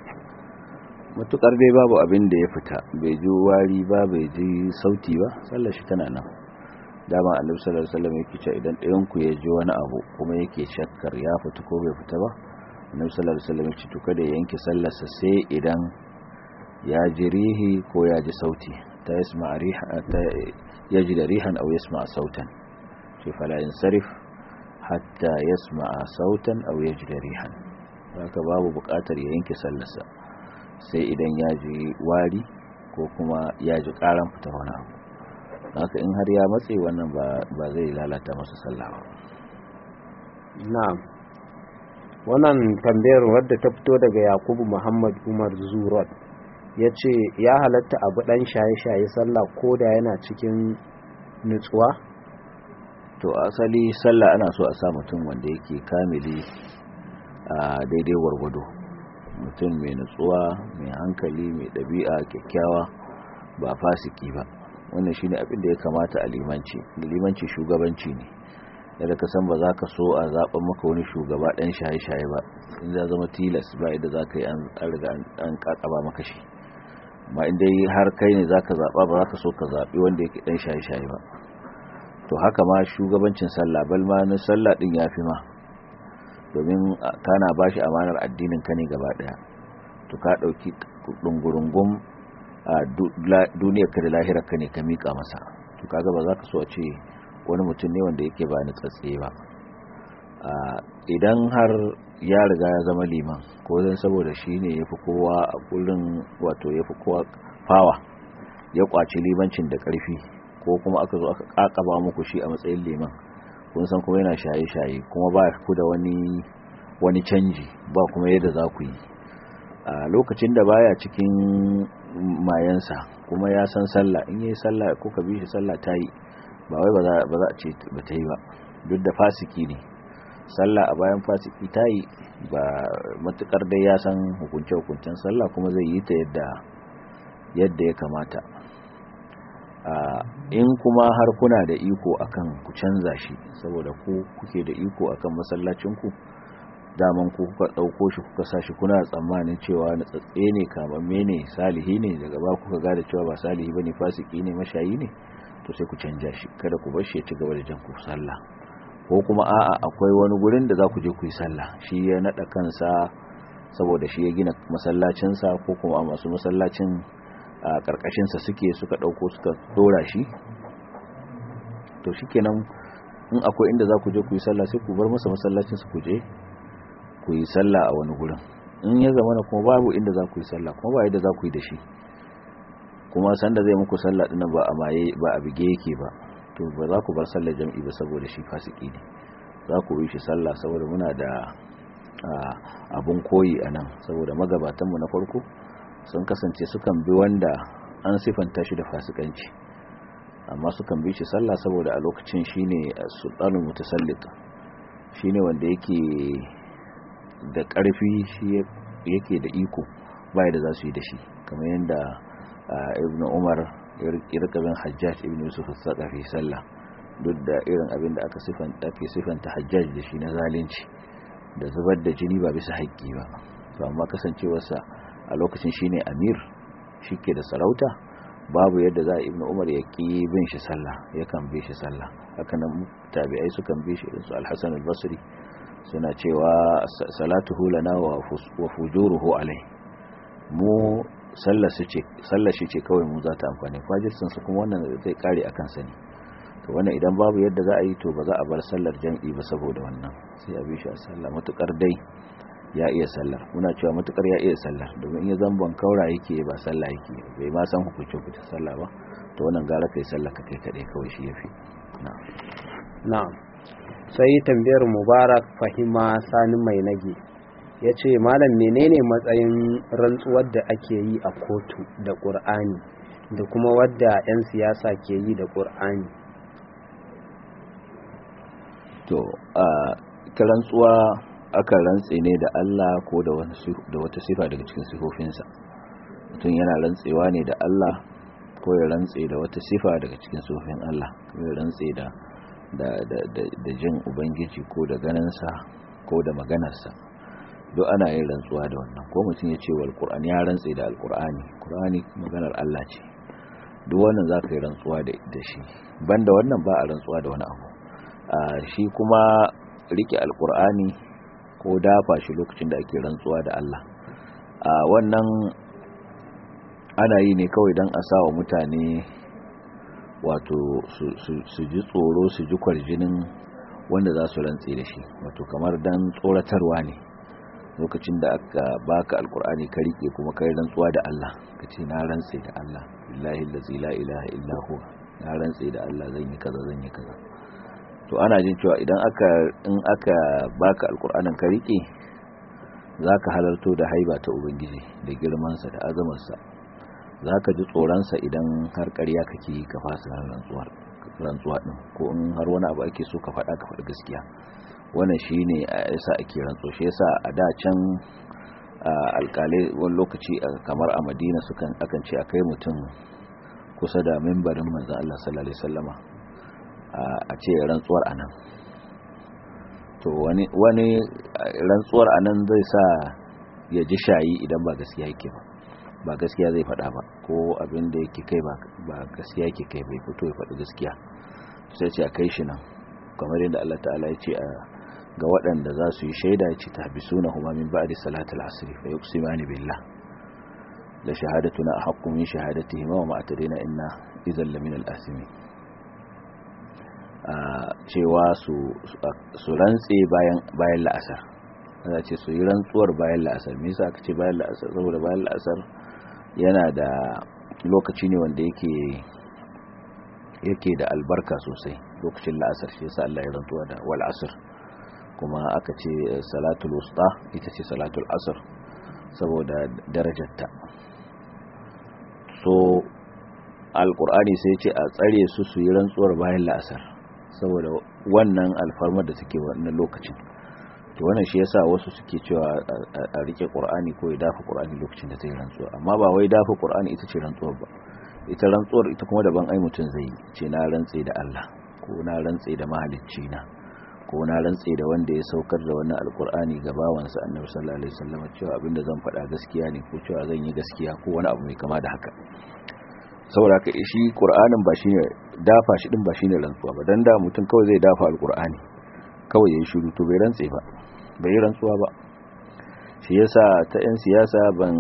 matukar dai babu abin da ya fita, bai ji wari ba, bai ji sauti ba, sallar shi tana nan. dama annabi sallallahu alaihi wasallam yake cewa idan ɗayan ku ya ji wani abu kuma yake shakkar ya fita ko bai fita ba, annabi sallallahu alaihi wasallam yake to kada ya yanke sallarsa sai idan ya ji rihi ko ya ji sauti, ta yasma riha, ta yaji da rihan aw yasma sautan, shi fala yansarif hatta yasma'a sautan aw yajida rihan. Haka babu buƙatar ya yanke sallarsa sai idan ya ji wari ko kuma ya ji ƙaran fitar wani abu. Haka in har ya matse wannan ba zai lalata masa sallah ba. Na'am. Wannan tambayar wadda ta fito daga Yakubu Muhammad Umar Zurot yace ya halatta abu dan shaye-shaye sallah koda yana cikin nutsuwa? To asali sallah ana so a sa mutum wanda yake kamili a daidai gwargwado, mutum mai nutsuwa, mai hankali, mai ɗabi'a kyakkyawa, ba fasiki ba. Wannan shine abin da ya kamata a limanci shugabanci ne. Yadda ka san ba za ka so a zaɓen maka wani shugaba ɗan shaye-shaye ba, in za zama tilas ba yadda za ka yi an riga an ƙaƙaba maka shi. Amma inda har kai ne za ka zaɓa ba za ka so ka zaɓi wanda yake ɗan shaye-shaye ba. To haka ma shugabancin sallah, bal ma na sallah ɗin ya fi ma, domin kana ba shi amanar addinin ka ne gaba ɗaya. To ka ɗauki ɗungurungun a duniyarka da lahirarka ne ka miƙa masa. To kaga ba za ka so a ce wani mutum ne wanda yake ba ni tsatse ba. Idan har ya riga ya zama liman, ko zan saboda shi ne ya fi kowa a kullum, wato ya fi kowa fawa, ya kwaci limancin da ƙarfi, ko kuma aka zo aka ƙaƙaba muku shi a matsayin liman, kun san kuma yana shaye-shaye, kuma ba ku da wani canji, ba kuma yadda za ku yi. A lokacin da baya cikin mayansa kuma ya san sallah, in yi sallah ko ka bi shi sallah ta yi, ba wai ba za a ce ba ta yi ba, duk da fasiki ne. Sallah a bayan fasiki ta yi, ba matukar dai ya san hukunce-hukuncen sallah kuma zai yi ta yadda ya kamata. In kuma har kuna da iko akan ku canza shi, saboda ku kuke da iko akan masallacinku, daman ku kuka ɗauko shi kuka sa shi, kuna tsammanin cewa na tsatse ne, kamamme ne, salihi ne, daga ba kuka gada cewa ba salihi bane, fasiki ne, mashayi ne, to sai ku canja shi, kada ku bar shi ya ci gaba da jan ku sallah. Ko kuma a'a akwai wani gurin da za ku je ku yi sallah, shi ya nada kansa saboda shi ya gina masallacinsa, ko kuma masu masallacin a karkashinsa suka dauko suka dora shi, to shikenan in akwai inda za ku je ku yi sallah sai ku bar masa masallacin su ku je ku yi sallah a wani gurin. In ya zama na kuma babu inda za ku yi sallah, kuma ba yadda za ku yi da shi, kuma sanda zai muku sallah dinnan ba a maye ba a bige yake ba, to ba za ku bar sallar jam'i ba saboda shi fasiki ne, za ku yi shi sallah, saboda muna da abun koyi a nan. Saboda magabatanmu na farko sun kasance sukan bi wanda an sifanta shi da fasikanci, amma sukan bi shi sallah saboda a lokacin shine sultanul mutasallit, shine wanda yake da ƙarfi, shi yake da iko, bai da za su yi da shi, kamar yadda ibnu umar irkabin Hajjaj ibn Yusuf al-Thaqafi sallah, duk da irin abin da ake sifanta Hajjaj da shi na zalunci da zubar da jini ba bisa haƙƙi ba, to amma kasancewarsa a lokacin shine amir, shike da sarauta, babu yadda za ibn Umar ya ki bin shi sallah, yakan bi shi sallah. Haka nan tabi'ai sukan bi shi, su al-Hasan al-Basri suna cewa salatuhu lana wa fujuruhu alai, mu sallar shi ce kawai mu za ta amfani, fajirsansa kuma wannan zai kare akan sani. To wannan idan babu yadda za a yi, to ba za a bar sallar jam'i ba saboda wannan, sai a bi shi a sallah matukar dai ya iya sallar. Muna cewa matukar ya iya sallar, domin in ya zamban kaura yake ba sallah yake, bai ma san hukuncin sallah ba, to wannan gara kai sallah ka kai kadai kawai shi yafi. Na'am. Sai tambayar Mubarak Fahima Sani Mai Nage ya ce, malam menene matsayin rantsuwar da ake yi a kotu da ƙur'ani da kuma wadda 'yan siyasa ke yi da ƙur'ani? To ka rantsuwa aka rantse ne da Allah ko da wata sifa daga cikin sifofinsa. Mutum yana rantsewa ne da Allah, ko ya rantse da wata sifa daga cikin sifofin Allah, ko ya rantse da jin Ubangiji, ko da ganinsa, ko da maganarsa. Duk ana yin rantsuwa da wannan. Ko mutum ya ce wal Qur'ani, ya rantse da Al-Qur'ani, Qur'ani maganar Allah ce, duk wannan za ka yi rantsuwa da shi. Banda wannan ba a rantsuwa da wani abu. Shi kuma rike Al-Qur'ani ko dafa shi lokacin da ake rantsuwa da Allah, wannan ana yi ne kawai don a sa wa mutane wato su ji tsoro, su ji kwarjinin wanda za su rantse da shi, wato kamar dan tsoratarwa ne. Lokacin da aka baka alkur'ani ka rike kuma kai rantsuwa da Allah, ka ce na rantse da Allah billahi allazi la ilaha illa huwa, na rantse da Allah zan yi kaza zan yi kaza. To ana jin cewa idan in aka baka alkur'anin ka rike, zaka halarto da haiba ta ubangiji da girman sa da azaman sa, zaka ji tsoron sa idan har ƙarya kake yi ka fasa rantsuwa din, ko in har wani abu ake so ka faɗa ka faɗi gaskiya. Wannan shine yasa ake rantso. Shi yasa a da can alƙalai wani lokaci kamar a Madina akan ce akai mutum kusa da mimbarin manzon Allah sallallahu alaihi wasallama a ce rantsuwar anan. To wani rantsuwar anan zai sa ya ji shayi idan ba gaskiya yake ba gaskiya zai faɗa ba, ko abin da yake kai ba gaskiya yake kai, bai fito ya faɗi gaskiya, sai ce a kai shi nan. kamar yadda Allah ta'ala ya ce ga waɗanda za su yi shaida, ya ce tahbisunahuma min ba'di salatil asr fa yuqsimani billah la shahadatuna ahqqu min shahadatihima wa ma atadina inna idhan lamin al-asimin. Cewa su rantse bayan la'asar, ana ce su yi rantsuwar bayan la'asar. Me yasa aka ce bayan la'asar? Saboda bayan la'asar yana da lokaci ne wanda yake da albarka sosai, lokacin la'asar. shi yasa Allah ya rantsuwa da wal asr. Kuma aka ce salatul wusta ita ce salatul asr saboda darajarta. So alqur'ani sai ce a tsare su yi rantsuwar bayan la'asar saboda wannan alfarmar da take wannan lokacin. To wannan shi yasa wasu suke cewa a rike qur'ani ko ya dafa qur'ani lokacin da zai rantsuwa, amma ba wai dafa qur'ani ita ce rantsuwar ba. Ita rantsuwar ita kuma daban, ai mutun zai ce na rantse da Allah, ko na rantse da mahalicci na, ko na rantse da wanda ya saukar da wannan alqur'ani ga bawansa Annabi sallallahu alaihi wasallam, cewa abinda zan faɗa gaskiya ne, ko cewa zan yi gaskiya, ko wani abu mai kama da haka. Saboda haka shi qur'anin ba shine dafa shi din, ba shine rantsuwa ba. Dan da mutun kawai zai dafa alqur'ani kawai yayin shiru, to bai rantse ba, bai rantsuwa ba. Shi yasa ta yan siyasa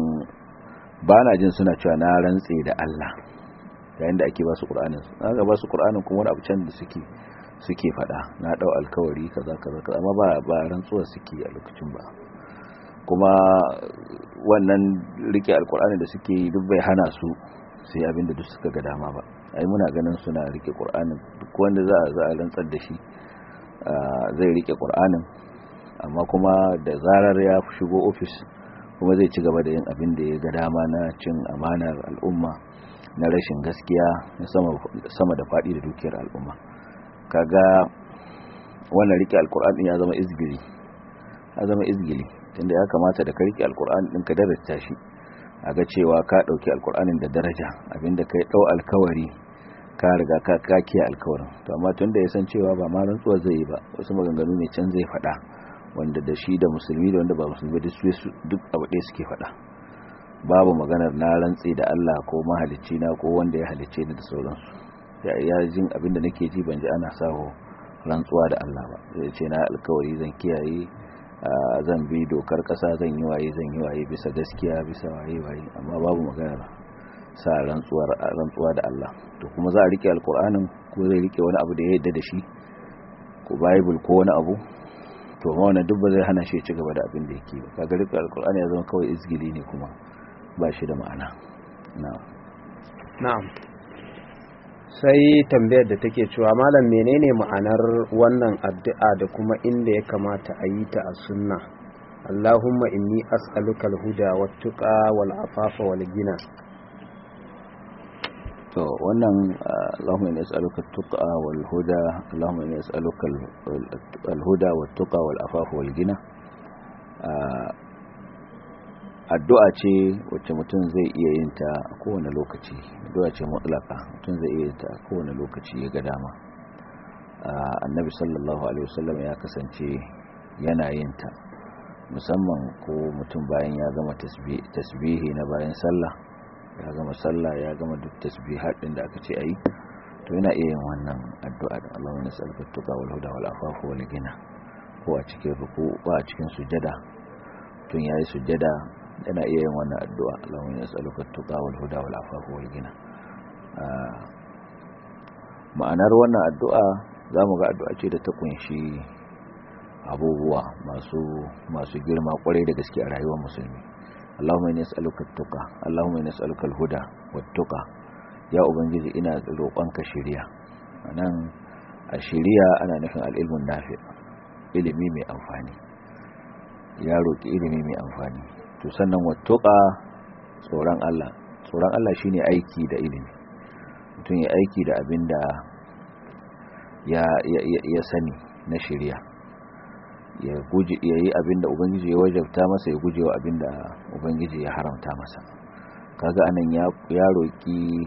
ba na jin suna cewa na rantse da Allah yayin da ake ba su qur'anin su. Aka ba su qur'anin kuma wani abu can da suke fada, na dau alkawari kaza kaza, amma ba rantsuwa suke a lokacin ba. Kuma wannan rike alqur'ani da suke yi duk bai hana su sai abinda duk suka ga dama ba. Ai muna ganin suna rike qur'anin, duk wanda za a rantsar da shi zai rike qur'anin, amma kuma da zarar ya shigo office kuma zai ci gaba da yin abin da ya ga dama na cin amanar al'umma, na rashin gaskiya, na sama da faɗi da dukiyar al'umma. Kaga wannan rike alkur'ani ya zama izgili, tunda ya kamata da ka rike alkur'ani din ka daraja shi, a ga cewa ka ɗauki alkur'anin da daraja, abinda ka yi ɗau alkawari ka riga ka kiyaye alkawarin. To amma tunda ya san cewa ba ma rantsuwa zai yi ba, wasu maganganu ne can zai faɗa, wanda da shi da musulmi da wanda ba musulmi duk abu ɗaya suke faɗa. Babu maganar na rantsi da Allah ko mahalicci na ko wanda ya halicce ni da sauransu. Ya jin abinda nake ji, ban ji ana sawo rantsuwa da Allah ba. Zai ce na alkawari zan kiyaye, zan bi dokar ƙasa, zan yi waye bisa gaskiya, bisa waye, amma babu maganar sa rantsuwa da Allah. To kuma za a rike alkur'anin, ko zai rike wani abu da ya yarda da shi, ko bible ko wani abu, to ma wannan duk ba zai hana shi ci gaba da abin da yake ba. Kaga rike alkur'ani ya zama kawai izgili ne, kuma ba shi da ma'ana. Na'am. Sai tambayar da take cewa malam, menene ma'anar wannan addu'a da kuma inda ya kamata a yi ta a sunna? Allahumma inni as'aluka al-huda wat-tuqa wal-afafa wal-ghina. To wannan Allahumma inni as'aluka at-tuqa wal-huda, Allahumma inni as'aluka al-huda wat-tuqa wal-afafa wal-ghina, addu'a ce wacce mutum zai iya yin ta a kowane lokaci. Addu'a ce mutlaka, mutum zai iya yin ta a kowane lokaci ya ga dama. Annabi sallallahu alaihi wasallam ya kasance yana yin ta, musamman ko mutum bayan ya gama tasbihi na bayan sallah, ya gama duk tasbihat din da aka ce ayi, to yana iya yin wannan addu'a da Allahumma nas'aluka at-tuqa wal huda wal afafa wal ghina, ko a cikin ruku ko a cikin sujada. Tun yayi sujada yana iya yin wannan addu'a, Allahumma nas'aluka at-tuqa wal huda wal afafa wal ghina. Ma'anar wannan addu'a zamu ga addu'a ce da ta kunshi abubuwa masu girma kwarai da gaske a rayuwar musulmi. Allahumma inni as'aluka at-tuqa, Allahumma inni as'aluka al-huda wat-tuqa. Ya ubangiji ina roƙonka shiriya. Anan a shiriya ana nufin al-ilmun nafi', ilimi mai amfani. Ya roki ilimi mai amfani. To sannan wat-tuqa, tsoron Allah. Tsoron Allah shine aiki da ilimi. Mutum ya aiki da abinda ya sani na shiriya. Ya yi abinda ubangiji ya wajabta masa, ya guje wa abinda ubangiji ya haramta masa. Kaga anan ya roki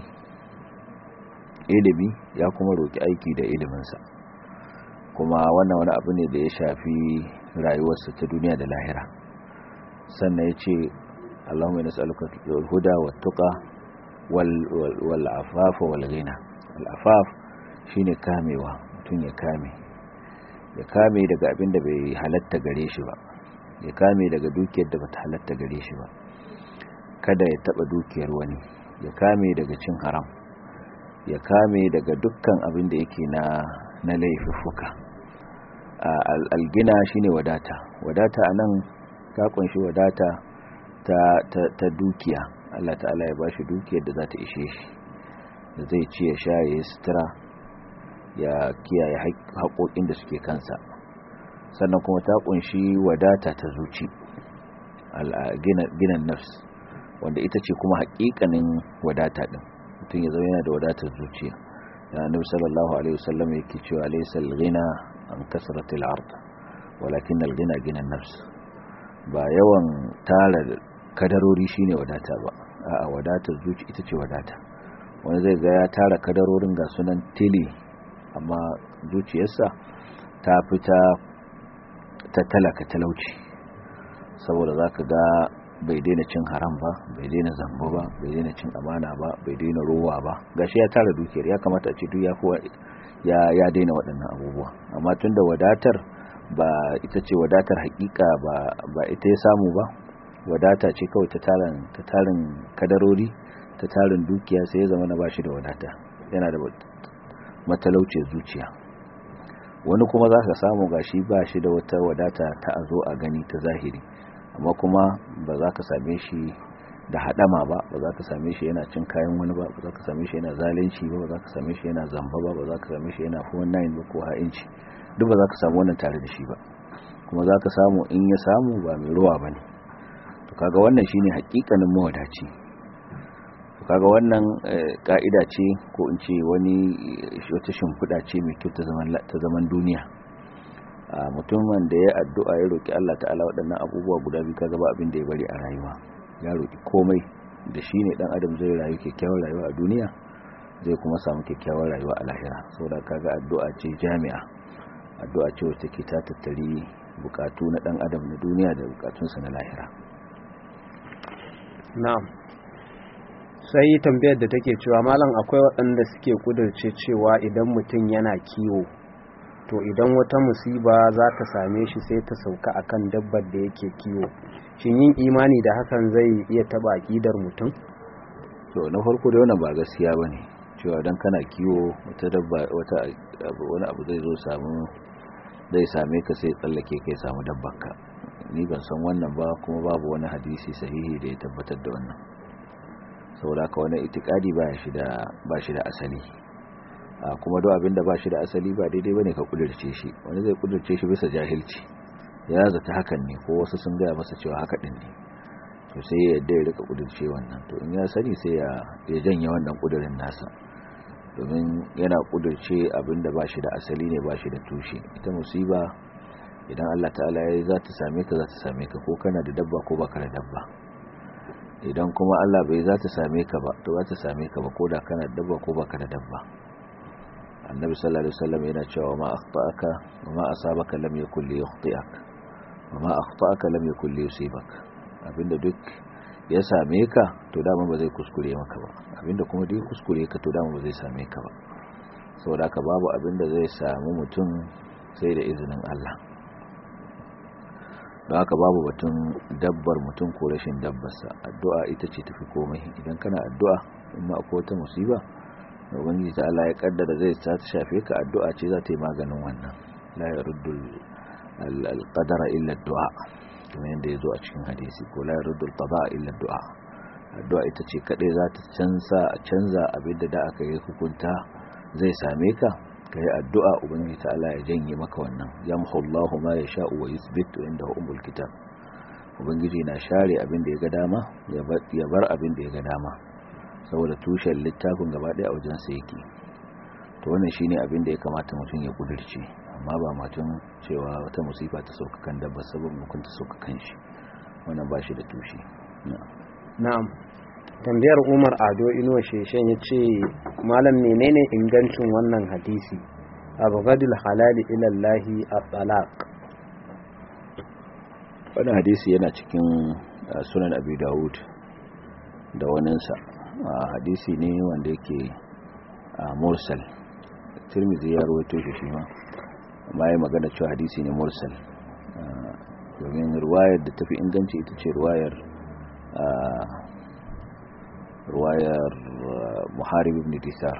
ilimi, ya kuma roki aiki da iliminsa. Kuma wannan wani abu ne da ya shafi rayuwarsa ta duniya da lahira. Sannan yace Allahumma inna nas'aluka al-huda wat-tuqa wal-afafa wal-ghina. Al-afaf shine kamewa, mutum ya kame daga abin da bai halatta gare shi ba, ya kame daga dukiyar da bata halatta gare shi ba, kada ya taba dukiyar wani, ya kame daga cin haram, ya kame daga dukkan abin da yake na laifuffuka. Al-gina shine wadata anan ta kunshi wadata ta dukiya. Allah ta'ala ya bashi dukiyar da za ta ishe shi, da zai ci ya sha ya sutura, ya kiyaye haƙoƙin da suke kansa. Sannan kuma ta kunshi wadata ta zuci, ginan nafs, wanda ita ce kuma haƙiƙanin wadata din. Mutum ya zama yana da wadatar zuciya. Ya Annabi sallallahu alaihi wasallam yake cewa laysa al-ghina an kasratil ard walakin al-ghina ginan nafs. Ba yawan tara kadarori shine wadata ba, a'a wadatar zuci ita ce wadata. Wani zai ga ya tara kadarorin ga sunan tili, amma zuciyarsa ta fita ta talaka talauci, saboda zaka ga bai daina cin haram ba, bai daina zamba ba, bai daina cin amana ba, bai daina rowa ba. Gashi ya tara dukiyar, ya kamata a ce duk ya daina waɗannan abubuwa. Amma tunda wadatar ba ita ce wadatar hakika ba ita ya samu ba, wadata ce kawai ta tarin kadarori, ta tarin dukiya, sai ya zama na bashi da wadata, yana da matalauce zuciya. Wani kuma za ka samu gashi ba shi da wata wadata ta a zo a gani ta zahiri, amma kuma ba za ka same shi da haɗama ba, ba za ka same shi yana cin kayan wani ba, ba za ka same shi yana zalunci ba, ba za ka same shi yana zamba ba, ba za ka same shi yana 419 ba ko ha'inci. Duk ba za ka samu wannan tare da shi ba. Kuma za ka samu in ya samu ba mai ruwa ba ne. To kaga wannan shine hakikanin mawadaci. Kaga wannan ka'ida ce, ko in ce wata shimfiɗa ce mai kyau ta zaman duniya. Mutumin da ya addu'a ya roki Allah ta'ala waɗannan abubuwa guda biyu, kaga ba abin da ya bari a rayuwa. Ya roki komai da shi ne dan adam zai rayu kyakkyawar rayuwa a duniya, zai kuma samu kyakkyawar rayuwa a lahira. Saboda kaga addu'a ce jami'a, addu'a ce wacce take ta tattari bukatu na dan adam na duniya da bukatunsa na lahira. Na'am. Sai tambayar da take cewa malam, akwai waɗanda suke kudurce cewa idan mutum yana kiwo, to idan wata musiba za ta same shi sai ta sauka akan dabbar da yake kiwo. Shin yin imani da hakan zai iya taba aqidar mutum? To na farko da wannan ba gaskiya bane, cewa dan kana kiwo wata dabba wani abu zai same ka sai tsallake kai samu dabbarka. Ni ban san wannan ba, kuma babu wani hadisi sahihi da ya tabbatar da wannan. Saboda ka wani itikadi ba shi da asali. Kuma duk abinda ba shi da asali ba daidai bane ka kudirce shi. Wani zai kudirce shi bisa jahilci, ya zata hakan ne, ko wasu sun gaya masa cewa haka din ne, to sai ya yadda ya rika kudirce wannan. To in ya sani sai ya janye wannan kudirin nasa, domin yana kudirce abinda ba shi da asali ne, ba shi da tushe. Ita musiba idan Allah ta'ala ya za ta same ka, za ta same ka, ko kana da dabba ko baka da dabba. Idan kuma Allah bai za ta same ka ba, to za ta same ka ba, ko da kana da dabba ko baka da dabba. Annabi sallallahu alaihi wasallam yana cewa ma akhta'aka wa ma asabaka lam yakul li yukhti'ak wa ma akhta'aka lam yakul li yusibak. Abinda duk ya same ka, to dama ba zai kuskure maka ba, abinda kuma duk kuskure ka, to dama ba zai same ka ba. Saboda haka babu abinda zai samu mutum sai da izinin Allah. Don haka babu batun dabbar mutum ko rashin dabbarsa. Addu'a ita ce tafi komai. Idan kana addu'a, in ma akwai wata musiba, ubangiji ta'ala ya kaddara zai ta shafe ka, addu'a ce za ta yi maganin wannan. la yaruddu al-qadara illa ad-du'a, kamar yadda yazo a cikin hadisi, ko la yaruddu al-qada'a illa ad-du'a. Addu'a ita ce kadai za ta canza abinda da aka yi hukunta zai same ka, kai addu'a ubangiji ta'ala ya janye maka wannan. yamhu Allahu ma yasha'u wa yuthbitu indahu umul kitab. ubangiji na share abinda ya ga dama, ya bar abinda ya ga dama, saboda tushen littafin gaba daya a wajen sa yake. to wannan shine abinda ya kamata mutum ya kudirce, amma ba mutum cewa wata musifa ta sauka kan dabba sabon mukun ta sauka kan shi, wannan ba shi da tushe. na'am. Tambayar Umar Ado Inuwa Sheshen ya ce, malam menene ingancin wannan hadisi, abghadul halali ila Allah at-talaq? Wannan hadisi yana cikin sunan Abi Dawud da waninsa. Hadisi ne wanda yake mursal. Tirmidhi ya rawaito shi ma, amma ya magana cewa hadisi ne mursal, domin riwayar da tafi inganci ita ce riwayar Muharib ibn Disar.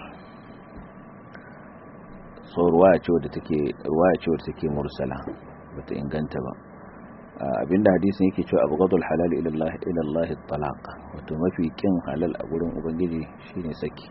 so riwaya ce wadda take mursala, bata inganta ba. Abinda hadisin yake cewa abghadul halal ila Allah at-talaq, wato mafi kin halal a gurin ubangiji shine saki.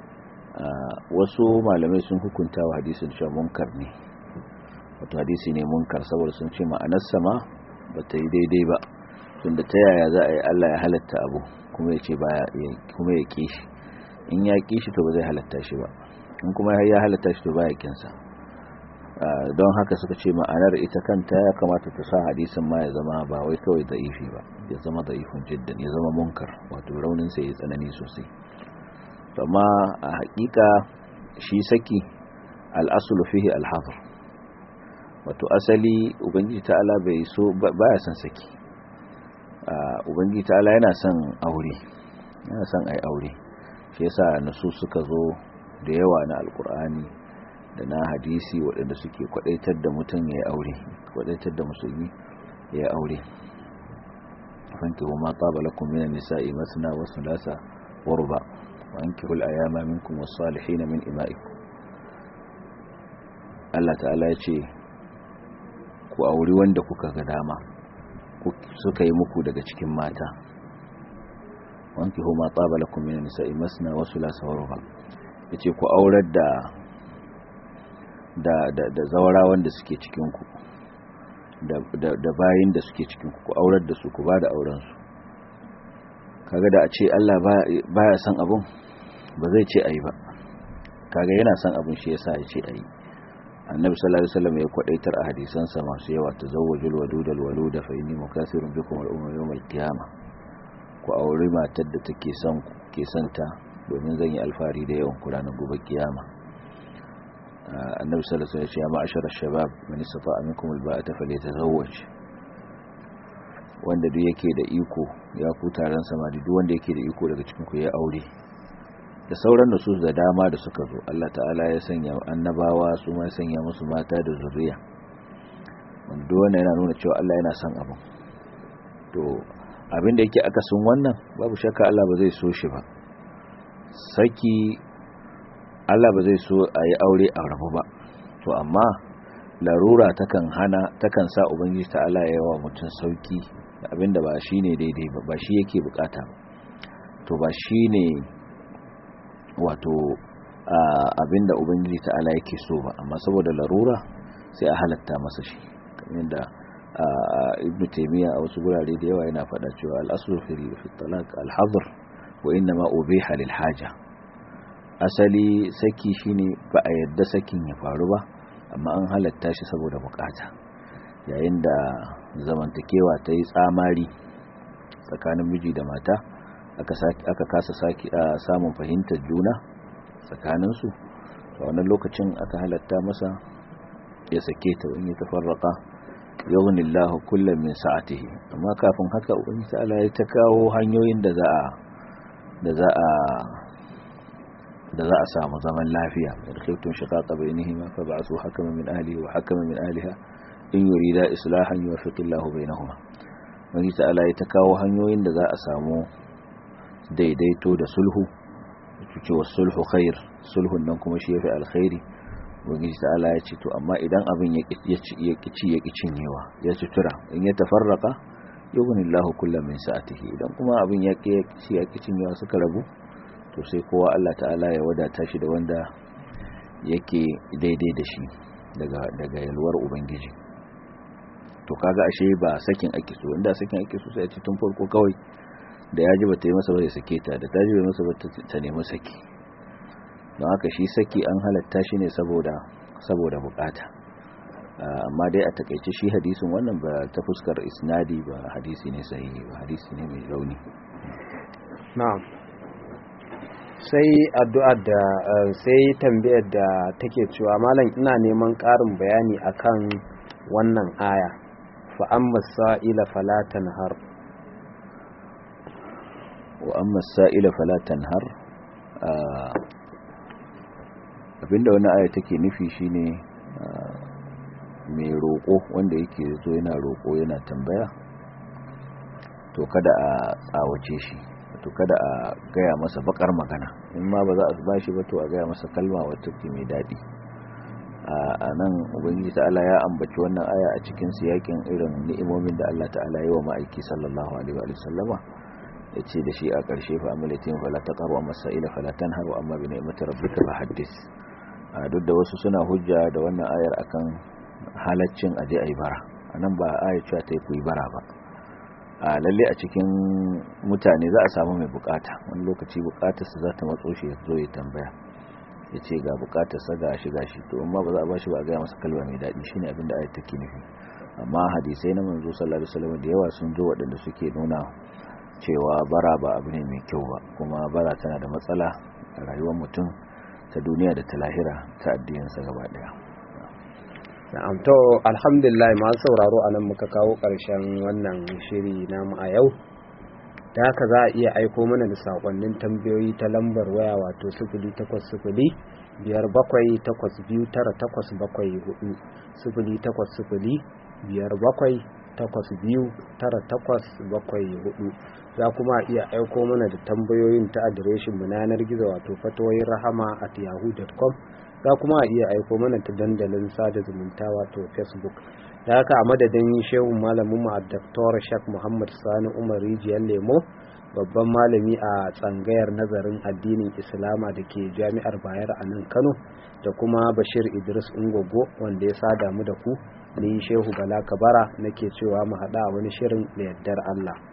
Wasu malamai sun hukunta wa hadisin cewa munkar ne, wato hadisi ne munkar, saboda sun ce ma'anar sama bata yi daidai ba, tunda ta yaya za a yi Allah ya halatta abu kuma ya ce kuma ya kishi, in ya kishi to ba zai halatta shi ba, in kuma ya halatta shi to ba ya kinsa. don haka suka ce ma'anar ita kanta ya kamata ta sa hadisin ma ya zama ba wai kawai da'ifi ba, ya zama da'ifun jiddan, ya zama munkar, wato raunin sa ya tsanani sosai. amma a hakika shi saki al-aslu fihi al-hadr, wato asali ubangiji ta'ala bai so baya son saki. Ubangiji ta'ala yana son aure, yana son ai aure, shi yasa nasu suka zo da yawa na alkur'ani da na hadisi waɗanda suke kwadaitar da mutum ya aure, kwadaitar da musulmi ya aure. fankihu ma taba lakum minan nisa'i masna wa thulatha wa ruba wa ankihul ayama minkum was-salihin min ima'ikum. Allah ta'ala ya ce ku auri wanda kuka ga dama, suka yi muku daga cikin mata. wankihu ma taba lakum minan nisa'i masna wa thulatha wa ruba, yace ku aurar da zawarawan da suke cikin ku, da bayin da suke cikin ku aurar da su, ku ba da auren su. kaga da a ce Allah baya son abun ba zai ce ayi ba, kaga yana son abun shi yasa ya ce ayi. Annabi sallallahu alaihi wasallam ya kwadaitar a hadisansa masu yawa, tazawwajul wadudal waluda fa inni mukathirun bikum al-umma yawmal qiyamah. ku aure matar da take son ku, ke santa, domin zan yi alfari da yawan kula na gobe kiyama. Annabi sallallahu alaihi wasallam ya ce ya ma'ashara shabab man istata'a minkum al-ba'ata falyatazawwaj. wanda duk yake da iko, ya ku taron samari, duk wanda yake da iko daga cikin ku ya aure. da sauran nusus da dama da suka zo, Allah ta'ala ya sanya annabawa su ma ya sanya musu mata da zuriya, wanda wannan yana nuna cewa Allah yana son abu. to abin da yake akasin wannan babu shakka Allah ba zai so shi ba. Saki Allah ba zai so a yi aure a rabu ba, to amma larura takan sa ubangiji ta'ala ya yawa mutum sauki, abinda ba shi ne daidai ba shi yake bukata, to ba shi ne wato abinda ubangiji ta'ala yake so ba, amma saboda larura sai a halatta masa shi. kamar da Ibn Taymiyyah a wasu gurare da yawa yana faɗa cewa al-aslu fi talaq al-hadr wa inna ma ubiha lil haja. asali saki shine ba a yadda sakin ya faru ba, amma an halatta shi saboda bukata. yayin da zamantakewa ta yi tsamari tsakanin miji da mata, aka kasa samun fahimtar juna tsakaninsu, a wannan lokacin aka halatta masa ya sake ta, in ya tafarraka yughnillahu kullam min sa'atihi. amma kafin haka ubangiji ta'ala ya ta kawo hanyoyin da za a samu zaman lafiya. irkhaytum shiqaqa bainihima fab'athu hakaman min ahlihi wa hakaman min ahliha in yurida islahan yuwaffiqillahu bainahuma. ubangiji ta'ala ya ta kawo hanyoyin da za a samu daidaito da sulhu ce wa sulhu khair, sulhun nan kuma shi yafi alkhairi. Ubangiji ta'ala ya ce to amma idan abin ya ki cinyewa ya ci tura, in ya tafarraka yughnillahu kullam min sa'atihi, idan kuma abin ya ki cinyewa suka rabu to sai kowa Allah ta'ala ya wadata shi da wanda yake daidai da shi daga yalwar ubangiji. To kaga ashe ba sakin ake so, inda sakin ake so sai a ce tun farko kawai da yaji bata yi masa ba ya sake ta, da ta ji bai masa ba ta nemi saki. don haka shi saki an halatta shi ne saboda bukata. Amma dai a takaice shi hadisin wannan ba ta fuskar isnadi ba hadisi ne sahihi ba, hadisi ne mai rauni. na'am. Sai addu'ar da sai tambayar da take cewa malam ina neman ƙarin bayani akan wannan aya fa amma sa'ila fala tanhar. Wa amma sa'ila fala tanhar, abinda wannan aya take nufi shine mai roƙo wanda yake zo yana roƙo yana tambaya, to kada a tsawace shi, to kada a gaya masa bakar magana, in ma ba za a ba shi ba to a gaya masa kalma wacce ke mai daɗi. A nan ubangiji ta'ala ya ambaci wannan aya a cikin siyakin irin ni'imomin da Allah ta'ala yi wa ma'aiki sallallahu alaihi wa sallama, yace da shi a ƙarshe fa amalatin fala taqaru amma sa'ila fala tanharu amma bi ni'mati rabbika fahaddis. Duk da wasu suna hujja da wannan ayar akan halaccin aje ayi bara, anan ba ayar cewa ta yi ku yi bara ba. Lalle a cikin mutane za a samu mai bukata, wani lokaci bukatarsa za ta matso shi ya zo ya tambaya, ya ce ga bukatarsa ga shi to amma ba za a ba shi ba a gaya masa kalma mai daɗi, shine abin da ayat take nufi. Amma hadisai na manzo sallallahu alaihi wasallam da yawa sun zo waɗanda suke nuna cewa bara ba abu ne mai kyau ba, kuma bara tana da matsala a rayuwar mutum ta duniya da ta lahira, ta addininsa gaba daya. Na'am, to alhamdulillah masu sauraro anan muka kawo ƙarshen wannan shiri namu a yau. Da haka za a iya aiko mana da sakonnin tambayoyi ta lambar waya wato 08057829874 za kuma iya aiko mana da tambayoyin ta adireshin mu na yanar gizo wato fatawoyinrahama@yahoo.com. za kuma iya aiko mana ta dandalin sada zumunta wato Facebook. Da haka a madadin shehu malamin mu Dr. Sheikh Muhammad Sani Umar Rijiyar Lemo, babban malami a tsangayar nazarin addinin Islama da ke Jami'ar Bayero a nan Kano, da kuma Bashir Idris Ungogo wanda ya sada mu da ku, ni Shehu Bala Kabara nake cewa mu haɗa wani shirin da yardar Allah.